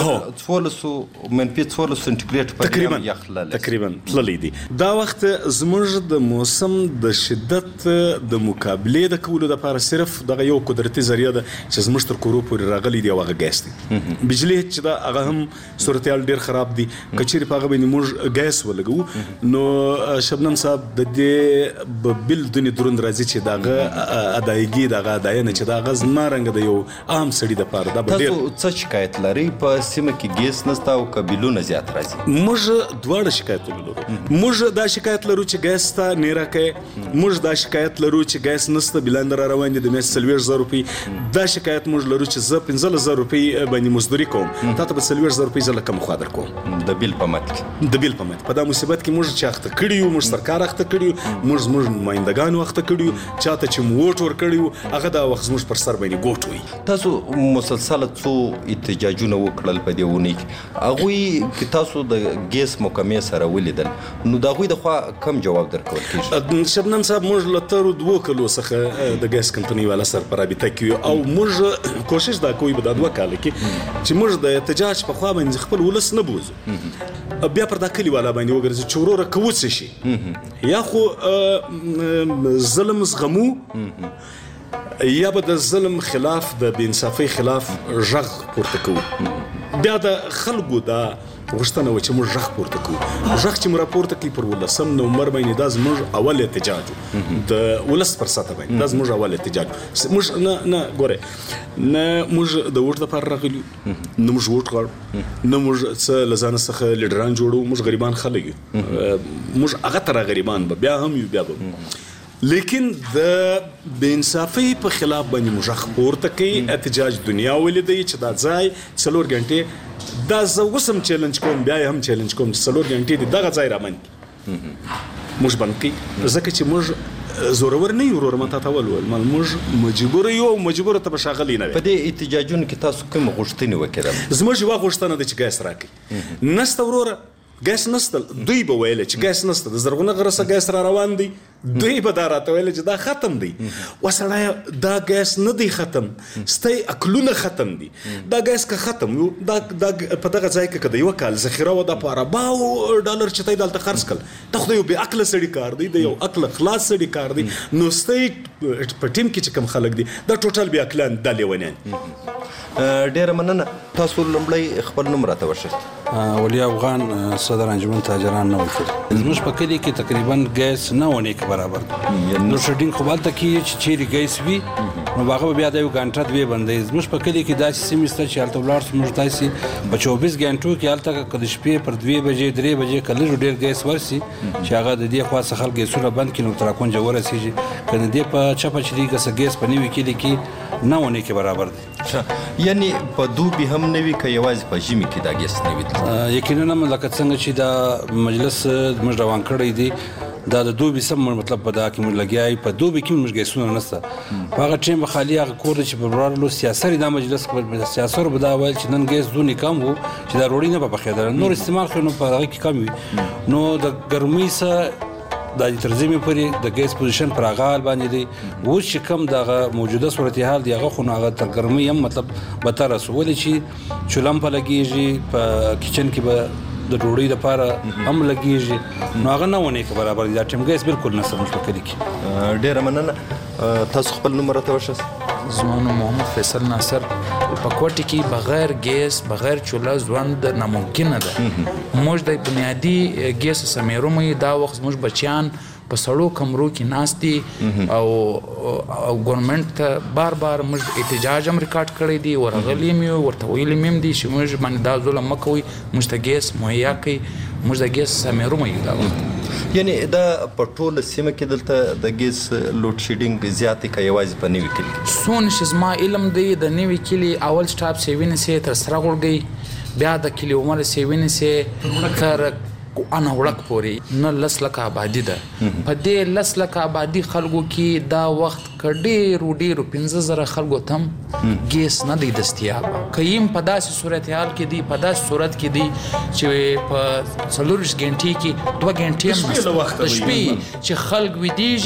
Speaker 5: دلته منفي 14 سنټیګریډ په یخ
Speaker 7: تقریبا تللی دي. دا وخت زموږ د موسم د شدت د مقابله د کولو لپاره صرف دغه یو قدرتي ذریعہ ده چې زموږ تر کورو پورې راغلي دی او هغه ګیس دی. بجلی چې دا هغه هم صورتحال ډیر خراب دی. کچېرې په هغه باندې موږ ګیس ولګو نو شبنم صاحب د دې بل دنې دروند راځي چې دغه ادایګي دغه اداینه چې دغه زما رنګ د یو عام سړي دپاره دا به ډېر.
Speaker 5: تاسو څه شکایت لرئ په سیمه کې ګیس نشته او که بیلونه زیات راځي؟
Speaker 7: موږ دواړه شکایتونه لرو. موږ دا شکایت لرو چې ګیس ته نه راکوي. موږ دا شکایت لرو چې ګیس نشته بیلان را روان دي د میاشتې 40,000 روپۍ. دا شکایت موږ لرو چې زه 15,000 روپۍ باندې مزدوري کوم تا ته به 40,000 روپۍ زه له کم خوا در کوم
Speaker 5: د بیل په مت کې.
Speaker 7: د بیل په مت په دا مصیبت کې موږ چې اخته کړي یو موږ سرکار اخته کړي یو موږ زموږ نمایندګانو اخته کړي یو چاته چې مو ووټ ورکړی یو هغه دا وخت زموږ پر سر باندې ګوټ وي.
Speaker 5: تاسو مسلسله څو احتجاجونه وکړل په دې اونۍ کې هغوی که تاسو د ګیس محکمې سره ولیدل نو د هغوی د خوا کم جواب درکول کېږي؟
Speaker 7: شبنم صاحب موږ له تېرو 2 کلو څخه د ګیس کمپنۍ والا سره په رابطه کې یو او موږ کوشش دا کوو په دا 2 کاله کې چې موږ د احتجاج په خوا باندې خپل ولس نه بوزو بیا پر دا کلی والا باندې وګرځي چې وروره که وڅه شي یا خو ظلم زغمو یا به د ظلم خلاف د بېانصافۍ خلاف غږ پورته کوو. بیا د خلکو دا غوښتنه وه چې موږ غږ پورته کوو. غږ چې مو راپورته کړي پر 18 نومبر باندې دا زموږ اول احتجاج د ولس پر سطح باندې دا زموږ اول احتجاج. موږ نه ګورئ نه موږ د ووټ دپاره راغلي یو نه موږ ووټ غواړو نه موږ څه له ځانه څخه لیډران جوړو. موږ غریبان خلک یو موږ هغه ته راغریبان به بیا هم یو بیا به لیکن د بېانصافۍ په خلاف باندې موږ غږ پورته کوي. احتجاج دنیا ولیدی چې دا ځای 4 غنټې دا زه اوس هم چیلنج کوم بیا یې هم چیلنج کوم چې 4 غنټې دي دغه ځای رابند کړي موږ بند کړي ځکه چې موږ زورور نه یو. وروره ما تا ته ولول موږ مجبور یو او مجبوره ته به ښاغلي نه وي.
Speaker 5: په دې احتجاجونو کې تاسو کوم غوښتنې وکړل؟
Speaker 7: زموږ یوه غوښتنه ده چې ګیس راکړي. نسته وروره ګیس نسته. دوی به ویل چې ګیس نسته د زرغونه غره څخه ګیس را روان دی دوی به دا راته ویل چې دا ختم دی. وسړیه دا ګیس نه دی ختم ستی عقلونه ختم دي. دا ګیس که ختم یو دا په دغه ځای کې که د 1 کال ذخیره وه دا په $40 چې تی دلته خرڅ کړل دا خو د یو بې عقله سړي کار دی د یو عقله خلاص سړي کار دی. نو ستی په ټیم کې چې کوم خلک دي دا ټوټل بې عقلان دا لیونیان.
Speaker 5: ډیره مننه. تاسو لومړی خپل نوم راته وښایئ.
Speaker 8: ولی افغان صدر انجمن تاجران نه وکړ. زموږ په کلي کې تقریبا ګیس نه ونه کې برابر نو شډینګ خو بالته کې چې چیرې ګیس وي نو هغه بیا د 1 غنټه 2 بندې. زموږ په کلي کې داسې سیمې شته چې هلته ولاړ شو موږ داسې په 24 غنټو کې هلته که د شپې پر 2 بجې 3 بجې که لږ ډېر ګیس ورسي چې هغه د دې خوا څخه خلک ګیسونه بند کړي نو تر اکونجه ورسېږي که د دې په چپه چې دی که څه ګیس په نوي کلي کې نه ونه کې برابر دی.
Speaker 5: یعنی په دوبي هم نه وي که یوازې په ژمي کې دا ګیس نه وي؟
Speaker 8: یقینا لکه څنګه چې دا مجلس موږ روان کړی دی دا د دوبي سم مطلب په دا کې موږ لګیا په دوبي کې موږ ګیسونه نشته. په هغه ټایم به خالي هغه کور دی چې په وړاندې سیاسر دا مجلس سیاسر به دا ویل چې نن ګیس دونې کم وو چې دا روړی نه به پخېدل نور استعمال کړو نو په هغه کې کم وي نو د ګرمۍ سره دا تر ژمي پورې د ګیس پوزیشن پر هغه حال باندې دی. اوس چې کم دغه موجوده صورتحال دی هغه خو نو هغه تر ګرمۍ هم مطلب بدتر رسو ولې چې چولم په لګېږي په کچن کې به د ډوډۍ لپاره هم لګېږي نو هغه نه ونې که برابر دي. دا ټیم ګیس بالکل نشته موږ په کلي کې.
Speaker 5: ډېره مننه. تاسو خپل نوم راته وښایئ.
Speaker 9: زما نوم محمد فیصل ناصر. په کوټه کې بغیر ګیس بغیر چوله ژوند ناممکنه ده. موږ د بنیادي ګیس سمیرومې دا وخت زموږ بچیان په سړو کمرو کې ناست دي او ګورنمنټ ته بار بار موږ احتجاج هم ریکارډ کړی دی ورغلي یم ورته ویلي م دي چې موږ باندې دا ظلم مه کوئ موږ ته ګیس مهیا کړئ موږ د ګیس سمیرومې دا وخت
Speaker 5: یعنی دا په ټوله سیمه کې دلته د ګیس لوډ شیډینګ زیاتې که یوازې په نوي کلي کې؟
Speaker 9: څونه چې زما علم دی د نوي کلي اول سټاپ سیوینې سي تر سره غورګي، بیا د کلي عمر سیوینې سي تر انا وړک پورې نه 10 لکه آبادي ده. په دې 10 لکه آبادي خلکو کې دا وخت ډېرو 15,000 خلکو تم ګیس نه دی دستیاب. کیم په داسې صورتحال کې دی، په داسې صورت کې دی چې په 40 غنټې کې 2 غنټې هم د شپې چې خلک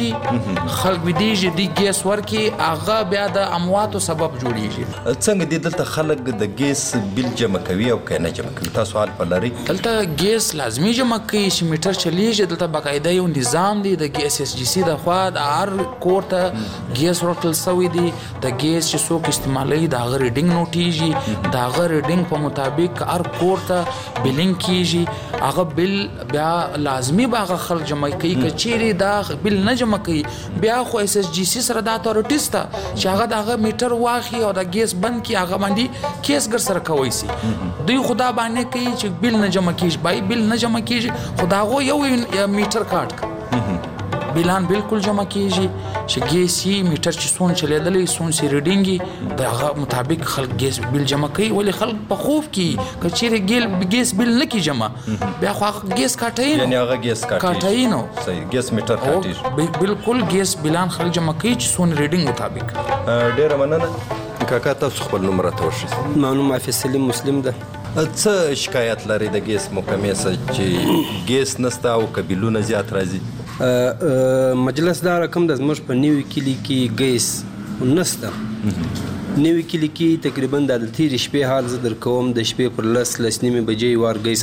Speaker 9: ویدیږي دی ګیس ورکی هغه بیا د امواتو سبب جوړیږي.
Speaker 5: څنګه دي دلته خلک د ګیس بیل جمع کوي او که نه جمع کوي؟ تاسو حال په لري؟
Speaker 9: دلته ګیس لازمي جمع کوي چې میټر چلیږي. دلته باقاعده یو نظام دی د SSGC د خوا د هر کور ته ګیس ورکړل سوی دی. د ګیس چې څوک استعمالوي د هغه ریډینګ نوټیږي، د هغه ریډینګ په مطابق هر کور ته بلینګ کیږي. هغه بل بیا لازمي به هغه خلک جمع کوي. که چیرې دا بل نه جمع کوي بیا خو SSGC سره دا اتوریټیز ته چې هغه د هغه میټر واخلي او د ګیس بند کړي، هغه باندې کیس ګر سره کوي سي. دوی خدا باندې کوي چې بل نه جمع کیږي، بای بل نه جمع کیږي، خدا غو یو میټر کاټ بلان بالکل جمع کیږي چې ګیس یې میټر چې سون چلیدلې سون سي ریډینګي د هغه مطابق خلک ګیس بل جمع کوي. ولی خلک په خوف کې که چیرې ګیس بل نه کی جمع بیا خو هغه ګیس کاټي،
Speaker 5: یعنی هغه ګیس
Speaker 9: کاټي نو
Speaker 5: صحیح ګیس میټر کاټي.
Speaker 9: بالکل ګیس بلان خلک جمع کوي چې سون ریډینګ مطابق.
Speaker 5: ډیره مننه کاکا، تاسو خپل نوم راته ورشئ.
Speaker 10: معلوم حافظ سلیم مسلم ده.
Speaker 5: څه شکایت لري د ګیس محکمې څخه چې ګیس نسته او که بیلونه زیات راځي؟
Speaker 10: مجلس دا رقم د زموږ په نوي کلي کې ګیس نسته. نوي کلي کې تقریبا د تیرې شپې حال زه در کوم، د شپې پر 10:30 بجې وار ګیس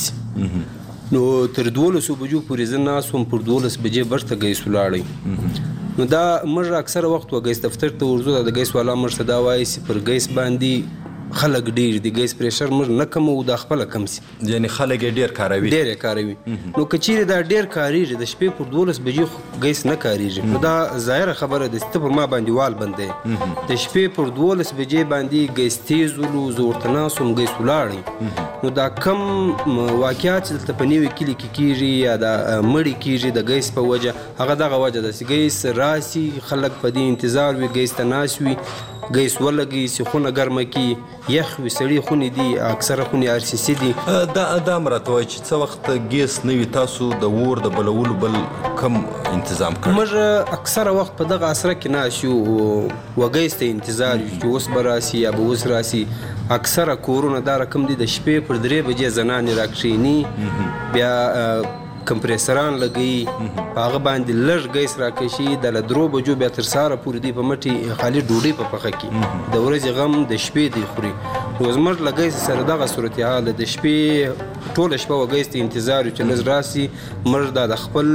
Speaker 10: راتیسي. نو تر 12 بجو پورې زه ناست وم، پر 12 بجې برته ګیس ولاړی. نو دا موږ اکثره وخت و ګیس دفتر ته ورځو، د ګیس والا موږ ته دا وایي چې پر ګیس باندې خلک ډیر دي، ګیس پریشر موږ نه کمو، دا خپله کم سي.
Speaker 5: یعنی خلک یې ډیر کاروي؟
Speaker 10: ډیر یې کاروي. نو که چیرې دا ډیر کاریږي د شپې پر 12 بجې ګیس نه کاریږي، نو دا ظاهره خبره ده چې ته پر ما باندې وال بندی. د شپې پر 12 بجې باندې ګیس تیز ولو، زه ورته ناست وم ګیس ولاړی. نو دا کم واقعات چې دلته په نوي کلي کې کیږي یا دا مړي کیږي د ګیس په وجه، هغه دغه وجه ده چې ګیس راسي، خلک په دې انتظار وي ګیس ته ناست وي، ګیس ولګي چې خونه ګرمه کی، یخ وي، سړې خونې دي، اکثره خونې RCC دي.
Speaker 5: دا مرته وایي چې څه وخت ګیس نه وي تاسو د اور د بلولو بل کم انتظام کړی؟
Speaker 10: موږ اکثره وخت په دغه اسره کې ناست یو و ګیس ته انتظار یو چې اوس به راسي یا به اوس راسي. اکثره کورونه دا رقم دي د شپې پر 3 بجې زنانې راکښېني، بیا کمپریسران لګي، په هغه باندې لږ ګیس راکشي، د 3 بجو بیا تر سهاره پورې دی په مټې خالي ډوډۍ په پخه کې، د ورځې غم د شپې دی خوري. نو زموږ له ګیس سره دغه صورتحال د شپې ټوله شپه و ګیس ته انتظار چې لږ راسي، موږ دا د خپل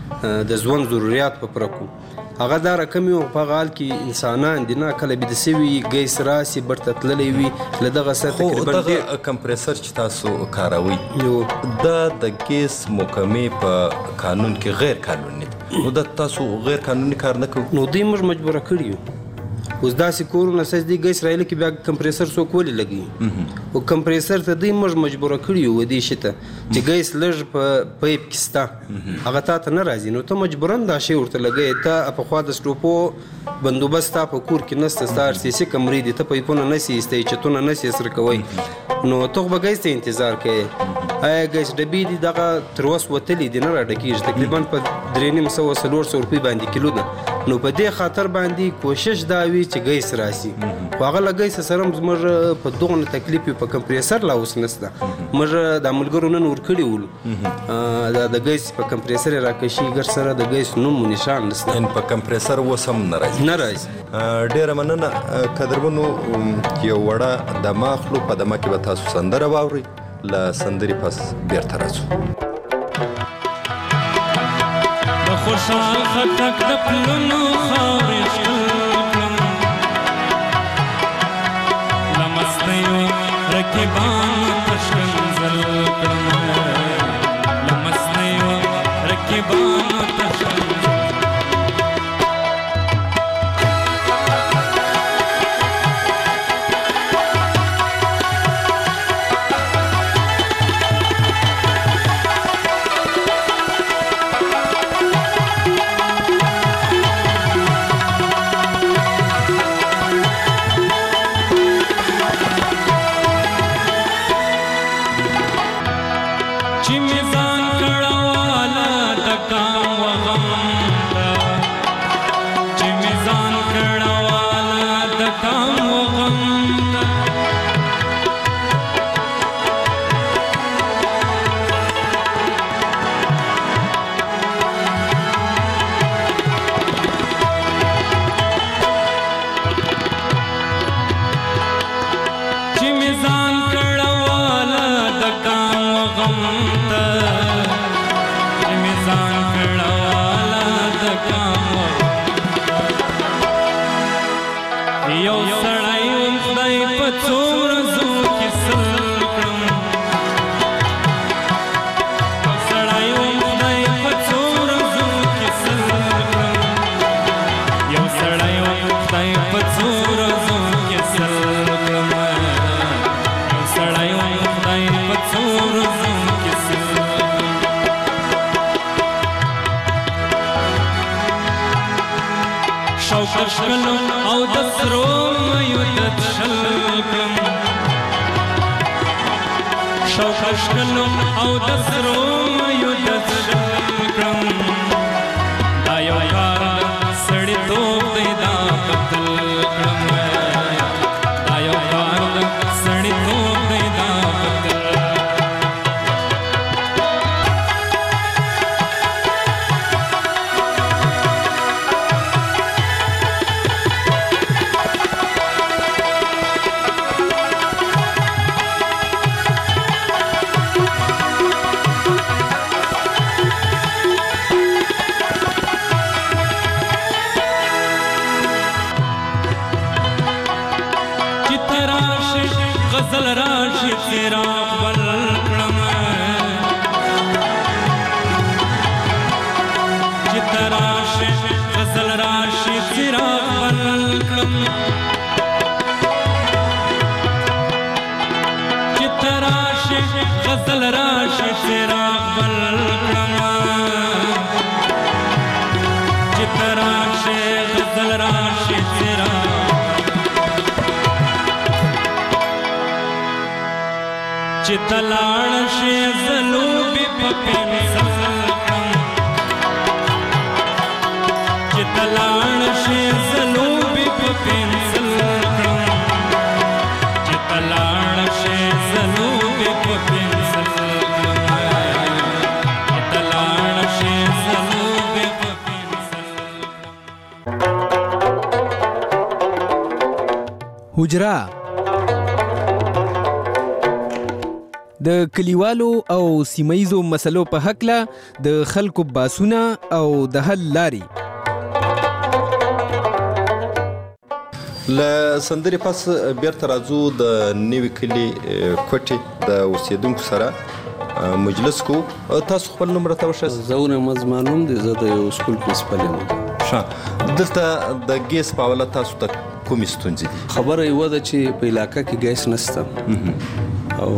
Speaker 10: د ژوند ضرورت په پوره کوو. هغه دا رقم یو په هغه حال کې انسانان دي نه کله بیده سوي ګیس راسي برته تللی وي له دغه سره تقریبا
Speaker 5: دغه کمپریسر چې تاسو کاروئ دا د ګیس محکمې په قانون کې غیر قانوني دی، نو دا تاسو غیر قانوني کار نه کوئ؟
Speaker 10: نو دوی موږ مجبوره کړي یو. اوس داسې کورونه سس دی ګیس رایله کې بیا کمپریسر څوک ولې لګوي، او کمپریسر ته دوی موږ مجبوره کړي یو دې شي ته چې ګیس لږ په پیپ کې سته، هغه تا ته نه راځي، نو ته مجبورن دا شی ورته لګوي. ته پخوا د سټوپو بندوبست تا په کور کې نسته، ستا RCC کمرې دي، ته پیپونه نسي ایستی، چتونه نسي سره کوئ، نو ته خو به ګیس ته انتظار کوې. آیا ګیس ډبې دي دغه تر اوس وتلي دي نه راډکېږي، تقریبا په 350-400 روپۍ باندې کیلو ده. نو په دې خاطر باندې کوشش دا وي چې ګیس راسي، خو هغه له ګیس سره زموږ په دغه تکلیف په کمپریسر لا اوس نسته. موږ د ملګرو نن ورکړي ول د ګیس په کمپریسر راکشي ګر سره د ګیس نوم نشان نسته،
Speaker 5: ان په کمپریسر اوس هم نه راځي. ډیره مننه قدرمنو، یو وړه دمه اخلو، په دمه کې به تاسو سندره واورئ، له سندرې پس بیرته راځو.
Speaker 11: خوشحال خټک د پلونو خاورې ښکل کړم، له مستیو رقیبانو ته ښکنځل کړم، له مستیو رقیبانو ته ښکنځل. شوکشکلو او د سرو مېو د شل کړم شوکشکلو او د سرو مېو د شل کړم دا یو کار سړی توپ دی دا بدل کړم دا یو کار سړی توپ دی دا بدل غزل راشي چراغ بل کړم چې تراشي غزل راشي چراغ بل کړم چې تراشي غزل راشي چراغ بل کړم چې تراشي غزل راشي چراغ چې تلاړ شي زلوبي په پنسل کړم چې تلاړ شي زلوبي په پنسل کړم چې تلاړ شي زلوبي په پنسل کړم چې تلاړ شي زلوبي په پنسل
Speaker 4: حجره د کلیوالو او سیمایزو مسلو په حقله د خلکو باسونه او د حل لاري
Speaker 5: له سندرې پس بیرته راځو د نوي کلي کوټې د اوسېدونکو سره مجلس کو. تاسو خپل نوم راته وښایاست؟
Speaker 8: زه مزمانوم دی، زه د یو سکول پرنسپل یم.
Speaker 5: دلته د ګیس په حواله تاسو ته کومې ستونزې دي؟
Speaker 8: خبره یوه ده چې په علاقه کې ګیس نشته او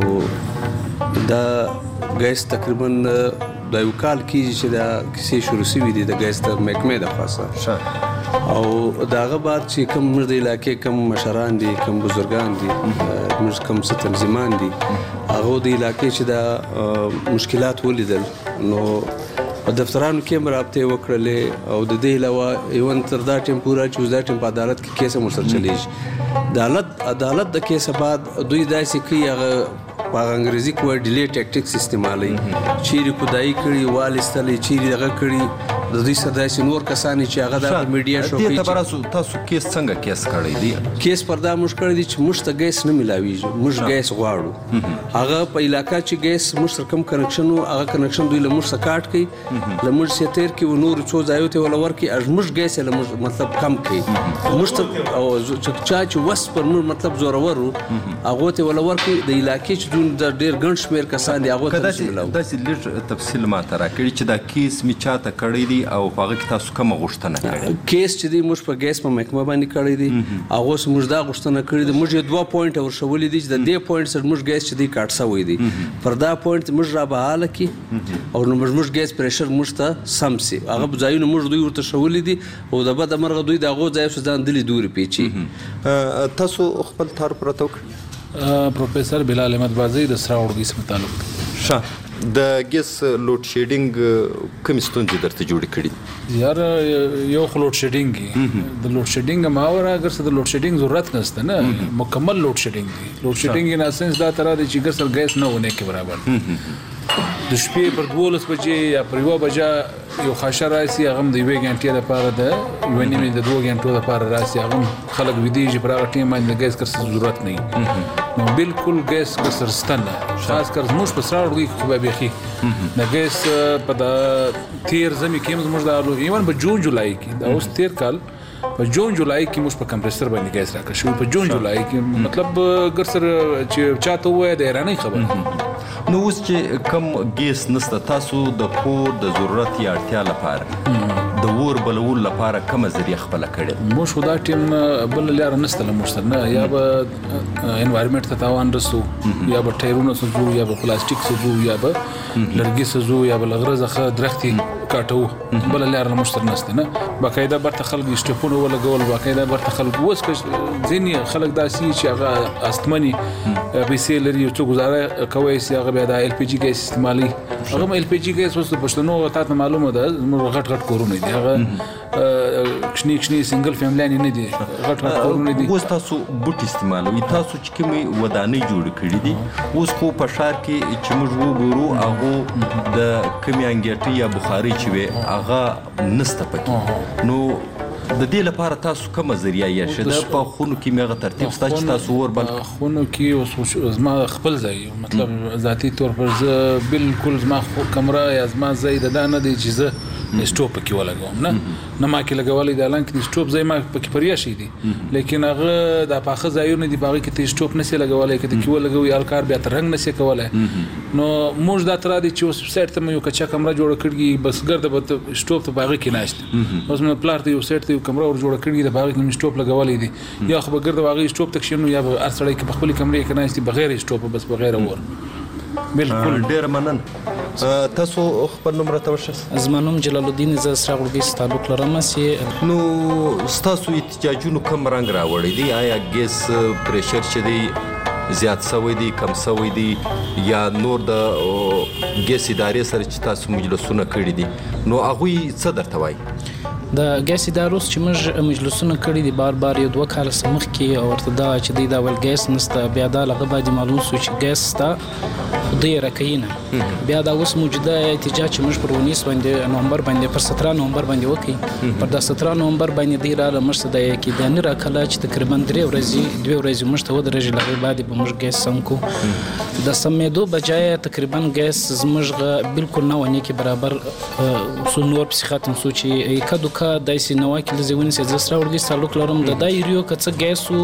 Speaker 8: دا ګیس تقریبا د یو کال کېږي چې دا کیسې شروع شوي دي د ګیس د محکمې د خاصه او د هغه بعد چې کوم موږ د علاقې کوم مشران دي، کوم بزرګان دي، موږ کوم څه تنظیمان دي، هغو د علاقې چې دا مشکلات ولیدل نو په دفترانو کې هم رابطې وکړلې او د دې علاوه ایون تر دا ټیم پوره چې اوس دا ټیم په عدالت کې کیس هم ورسره چلیږي. عدالت د کیسه بعد دوی داسې کوي هغه په انګریزي کې وایي ډیلې ټیکټکس استعمالوي، چیرې خدایي کړي والستلی چیرې هغه کړي د دوی سره داسې نور کسان چې هغه د میډیا شو کوي.
Speaker 5: تاسو کیس څنګه کیس کړی دی؟
Speaker 8: کیس پر دا موږ کړی دی چې موږ ته ګیس نه ملاویږي، موږ ګیس غواړو. هغه په علاقه چې ګیس موږ سره کوم کنکشن و هغه کنکشن دوی له موږ څخه کاټ کوي، له موږ څخه تیر کوي او نور څو ځایو ته ولا ورکړي موږ ګیس له موږ مطلب کم کوي. موږ ته او چې وس پر موږ مطلب زورور هغه ته ولا ورکړي د علاقې چې د ډېر ګڼ شمېر کسان دي هغه ته ملاو.
Speaker 5: داسې لږ تفصیل ماته راکړي چې دا کیس می چاته کړی دی او په هغه کې تاسو کومه غوښتنه کړې؟
Speaker 8: کیس چې دی موږ په ګیس په محکمه باندې کړی دی، هغه موږ دا غوښتنه کړې ده، موږ یې 2 پوینټ ورشولې دي چې د دې پوینټ سره موږ ګیس چې دی کاټ شوی دی پر دا پوینټ موږ را بحاله کړي او نو موږ ګیس پریشر موږ ته سم سي. هغه ځایونه موږ دوی ورته شولې دي او د بده مرغه دوی د هغو ځایو څخه ځان دلې دورې پیچي.
Speaker 5: تاسو خپل تعارف راته وکړئ.
Speaker 9: پروفیسر بلال احمد بازی د سراوړ ګیس متعلق.
Speaker 5: د ګیس لوډ شیډینګ کوم ستونزې درته جوړې کړي؟
Speaker 9: یار یو لوډ شیډینګ د لوډ شیډینګ ماوره اگر څه د لوډ شیډینګ ضرورت نشته نه، مکمل لوډ شیډینګ دی. لوډ شیډینګ ان اساس دا تر دې چې ګر سر ګیس نه ونه کې برابر د شپې پر 12 بجې یا پر 1 بجې یو خاشه راسي هغه د 2 غنټې لپاره د یو نیمه د 2 غنټو لپاره راسي هغه خلک ودیږي پر هغه ټیم باندې ګیس کر ضرورت نه نو بالکل ګیس کر ستنه خاص کر موږ په سراړ کې خو به بيخي د ګیس په د تیر زمي کې موږ د ایون په جون جولای کې دا اوس تیر کال په جون جولای کې موږ په کمپریسر باندې ګیس راکړ شو په جون جولای کې مطلب ګرسر چې چاته وای د ایرانی خبر.
Speaker 5: نو اوس چې کم ګیس نسته تاسو د کور د ضرورت یا اړتیا لپاره د اور بلولو لپاره کومه ذریعه خپله کړې؟
Speaker 8: موږ خو دا ټیم بله لاره نشته له موږ سره نه، یا به انوایرمنټ ته تاوان رسو، یا به ټایرونه سوځو، یا به پلاستیک سوځو، یا به لرګي سوځو، یا به له غره څخه درختې کاټو. بله لاره له موږ سره نشته نه. باقاعده برته خلک اسټپونه ولګول، باقاعده برته خلک اوس که ځینې خلک داسې چې هغه استمني پیسې لري یو څه ګزاره کوی سي، هغه بیا د ایل پی جي ګیس استعمالي. هغه ایل پی جي ګیس اوس د پښتنو ته معلومه ده زموږ غټ کورونه دي، هغه کشنی سنگل فیملی نه دي، غټ کورونه دي.
Speaker 5: اوس تاسو بوټ استعمالوي، تاسو چې کومې ودانۍ جوړې کړې دي اوس خو په ښار کې چې موږ وګورو هغه د کومې انګېټۍ یا بخارۍ چې وي هغه نسته پکې. نو د دې لپاره تاسو کومه ذریعه یې شته؟ په خونو کې مې هغه ترتیب شته چې تاسو اور بل
Speaker 8: خونو کې اوس زما خپل ځای، مطلب ذاتي طور پر زه بالکل زما کمره یا زما ځای د دا نه دی چې زه سټوپ پکې ولګوم، نه ما کې لګولی دی. حالانکه د سټوپ ځای ما پکې پریښی دی، لیکن هغه د پاخه ځایونه دي، په هغې کې ته سټوپ نسې لګولی، که ته کې ولګوي هلکار بیا ته رنګ نسې کولی. نو موږ دا تر دی چې اوس سایډ ته مې یو کچا کمره جوړه کړې، بس ګرده به سټوپ ته په هغې کې ناست. اوس مې پلار ته یو سایډ ته یو کمره ور جوړه کړې ده، په هغې کې مې سټوپ لګولی دی. یا خو به ګرده هغې سټوپ ته کښېنو، یا به هر سړی کې په خپلې کمرې کې ناست بغیر سټوپ، بس بغیر اور.
Speaker 5: بالکل ډېر مننه. تاسو خپل نوم راته وښیاست؟
Speaker 12: زما نوم جلال الدین، زه سره غړوګۍ سره تعلق لرم.
Speaker 5: نو ستاسو احتجاجونو کوم رنګ راوړی دی؟ آیا ګیس پریشر چې دی زیات شوی دی، کم شوی دی، یا نور د ګیس ادارې سره چې تاسو مجلسونه کړي دي نو هغوی څه درته وایي؟
Speaker 12: د ګیس ادارو چې موږ مجلسونه کړي دي بار یو 2 کاله مخکې، او ورته دا چې دی دا ول ګیس نسته، بیا دا لغه باندې معلوم شو چې ګیس ستا خدای راکینه. بیا دا اوس موجوده احتجاج چې موږ پر 19 باندې نومبر باندې پر 17 نومبر باندې وکړي، پر د 17 نومبر باندې دی را لمرسه د کې د نه راکله چې تقریبا 2 ورځې موږ ته ودرېږي، لغه باندې به موږ ګیس سم کو. د سمېدو بجای تقریبا ګیس زموږ بالکل نه ونی کې برابر سو نور په ختم سو چې کدو کا دایسي نو کې لزیونه سي زسره ورګي تعلق لرم د دایریو کڅ ګیسو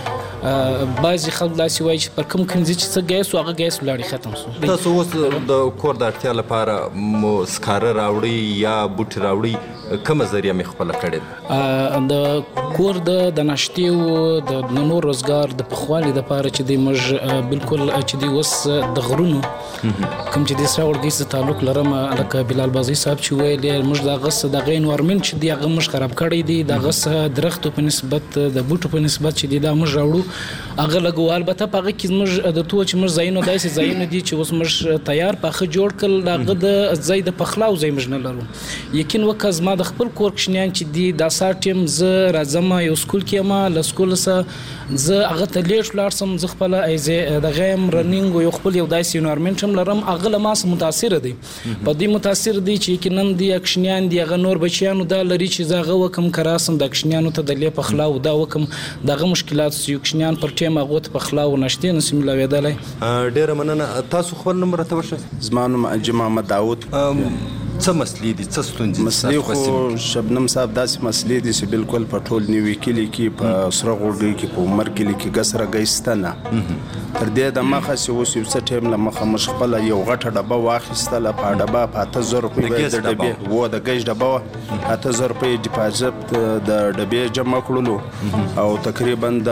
Speaker 12: بعضی خلک داسې وایي چې پر کوم کنځي چې څه ګیس او هغه ګیس ولاړې ختم شو.
Speaker 5: تاسو اوس د کور د اړتیا لپاره مو سکاره راوړي یا بوټي راوړي، کومه ذریعه مې خپله کړې ده؟
Speaker 12: د کور د ناشتې او د نور روزګار د پخوالي دپاره چې دی موږ بالکل چې دی اوس د غرونو کوم چې د سره ورګي سره تعلق لرم، لکه بلال بازي صاحب چې ویل موږ د غس د غین انوایرمنټ چې دی هغه موږ خراب کړی دی، د غس درختو په نسبت د بوټو په نسبت چې دی دا موږ راوړو هغه لګو. البته په هغه کې موږ د تو چې موږ ځایونه داسې ځایونه دي چې اوس موږ تیار پاخه جوړ کړل، هغه د ځای د پخلاو ځای موږ نه لرو. یقین وکړه زما د خپل کور کښنیان چې دی دا ساټیم زه راځم یو سکول کې ما له سکول سره زه هغه ته لیټ لاړم، زه خپل ایزه د غیم رننګ یو خپل یو داسې انوایرمنټ هم لرم، هغه له ما سره متاثر دي. په دې متاثر دي چې یقینا دی اکشنیان دی هغه نور بچیانو دا لري چې زغه وکم کراسم د اکشنیانو ته د لې پخلاو دا وکم دغه مشکلات یو اکشنیان پر ټیم هغه ته پخلاو نشته نسم لویدلای.
Speaker 5: ډیر مننه. تاسو خپل نوم راته وښیاست؟
Speaker 13: زما نوم محمد داوود.
Speaker 5: څه مسلې دي، څه ستونزې دي؟
Speaker 13: مسلې خو شبنم صاحب داسې مسلې دي چې بالکل په ټول نیوي کلي کې په سره غوډۍ کې په عمر کلي کې ګسره ګیستنه تر دې د مخه چې اوس یو څه ټیم له مخه مش خپل یو غټه ډبه واخیستله، په ډبه په 8000 روپۍ د ډبې و د ګیس ډبه 8000 روپۍ ډیپازټ د ډبې جمع کړلو او تقریبا د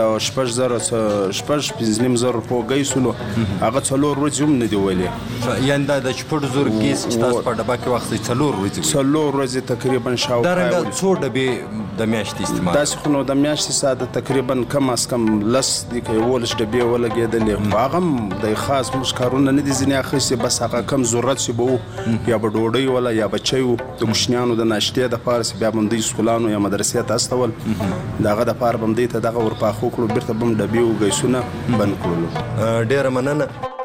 Speaker 13: 6500 روپۍ ګیسولو هغه 4 ورځې هم نه دی ویلې،
Speaker 5: یعنې دا د 4000 ګیس چې تاسو په ډبه کې واخیستئ 4
Speaker 13: ورځې تقریبا شاوخوا
Speaker 5: دا رنګه څو ډبې د میاشتې استعمال؟
Speaker 13: داسې خو نو د میاشتې ساده تقریبا کم از کم 10 دي که 11 ډبې ولګېدلې، خو هغه هم د خاص موږ کارونه نه دي ځینې اخیستې، بس هغه کم ضرورت چې به و یا به ډوډۍ وله یا به چای و د کوشنیانو د ناشتې دپاره چې بیا به هم دوی سکولانو یا مدرسې ته استول د هغه دپاره به هم دوی ته دغه ورپاخه کړو، بېرته به هم ډبې و ګیسونه بند کړلو.
Speaker 5: ډېره مننه.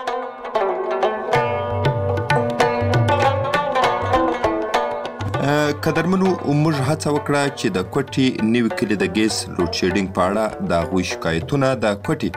Speaker 5: قدرمنو موږ هڅه وکړه چې د کوټي نیو کلی د ګیس لوډ شیډینګ په اړه د هغوی شکایتونه د کوټي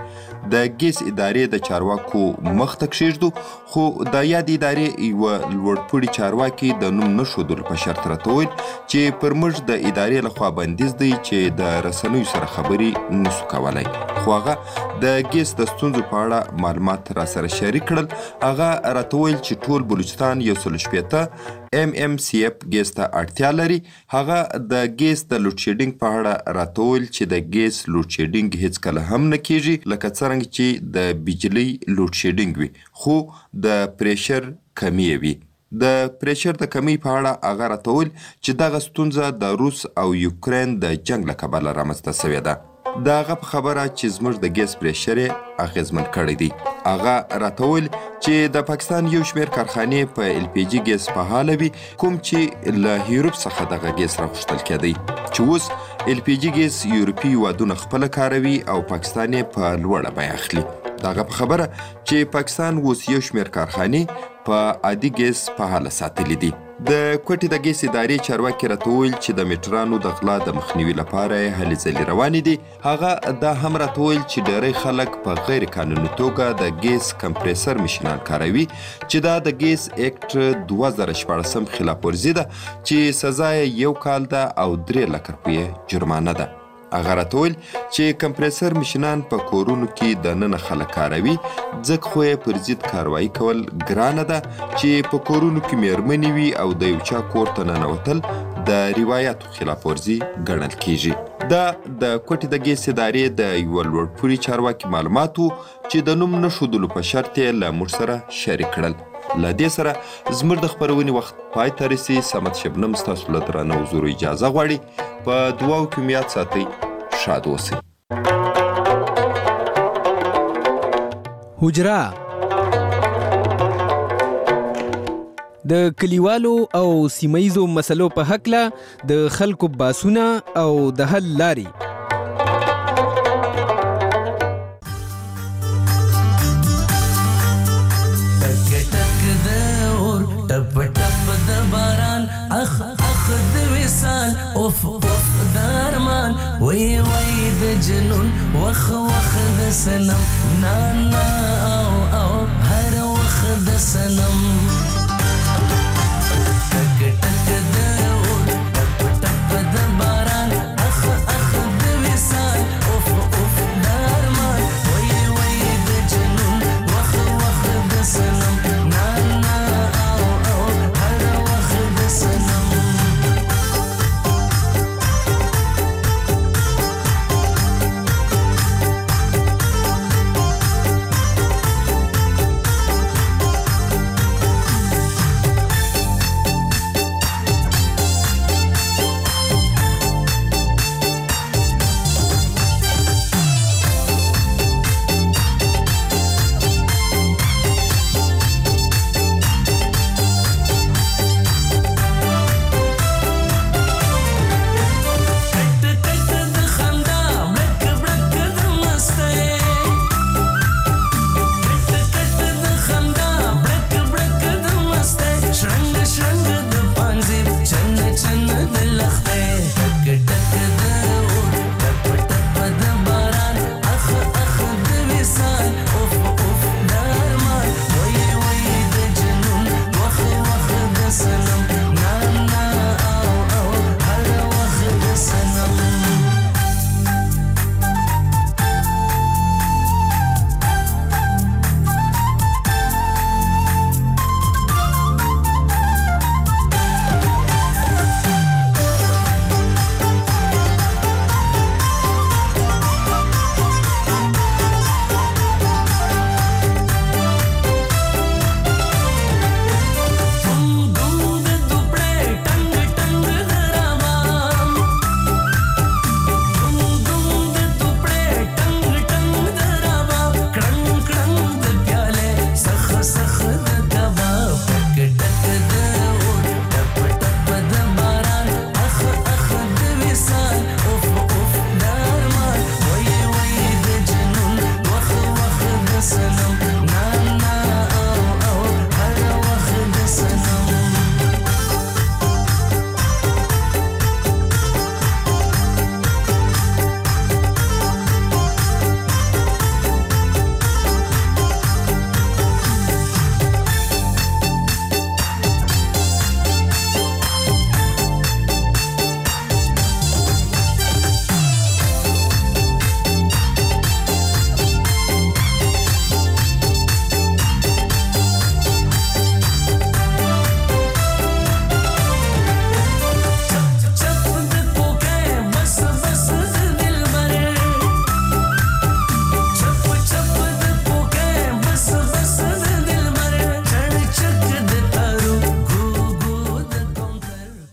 Speaker 5: د ګیس ادارې د چارواکو مخ ته کښېږدو، خو د یاد ادارې یوه لوړپوړي چارواکي د نوم نه ښودلو په شرط راته وویل چې پر موږ د ادارې لخوا بندیز دی چې د رسنیو سره خبرې نسو کولی. خو هغه د ګیس د ستونزو په اړه معلومات را سره شریک کړل. هغه راته ویل چې ټول بلوچستان 160 MMCF ګیس ته اړتیا لري. هغه د ګیس د لوډ شیډینګ په اړه راته ویل چې د ګیس لوډ شیډینګ هیڅکله هم نه کیږي لکه څرنګه چې د بجلۍ لوډ شیډینګ وي، خو د پریشر کمی وي. د پریشر د کمی په اړه هغه راته ویل چې دغه ستونزه د روس او یوکرین د جنګ له کبله رامنځته سوې ده. د هغه په خبره چې زموږ د ګیس پریشر یې اغېزمن کړی دی. هغه راته ویل چې د پاکستان یو شمېر کارخانې په LPG ګیس فعاله وي، کوم چې له یورپ څخه دغه ګیس راغوښتل کېدی، چې اوس LPG ګیس یورپي هېوادونه خپله کاروي او پاکستان یې په لوړه بیه اخلي. د هغه په خبره چې پاکستان اوس یو شمېر کارخانې په عادي ګیس فعاله ساتلي دي. د کوټې د ګیس ادارې چارواکي راته وویل چې د میټرانو د غلا د مخنیوي لپاره یې هلې ځلې روانې دي. هغه دا هم راته وویل چې ډېری خلک په غیر قانوني توګه د ګیس کمپریسر مشینان کاروي، چې دا د ګیس اکټ 2014 خلاف ورزي ده، چې سزا یې 1 کال ده او 3 لک روپۍ جرمانه ده. هغه راته ویل چې کمپریسر مشینان په کورونو کې د ننه خلک کاروي، ځکه خو یې پر ضد کاروایي کول ګرانه ده چې په کورونو کې میرمنې وي او د یو چا کور ته ننوتل د روایاتو خلاف ورزي ګڼل کیږي. دا د کوټې د ګیس ادارې د یوه لوړپوړي چارواکي معلومات وو چې د نوم نه ښودلو په شرط یې له موږ سره شریک کړل. له دې سره زموږ د خپرونې وخت پای ته رسي. سمت شبنم ستاسو له درانه حضورو اجازه غواړي. په دعاو کې مو یاد ساتئ. شاد اوسئ.
Speaker 4: حجره د کلیوالو او سیمایزو مسلو په هکله د خلکو باسونه او د حل لاري.
Speaker 6: وي وي د جنون وخ وخ د سنم نا نا او هر وخ د سنم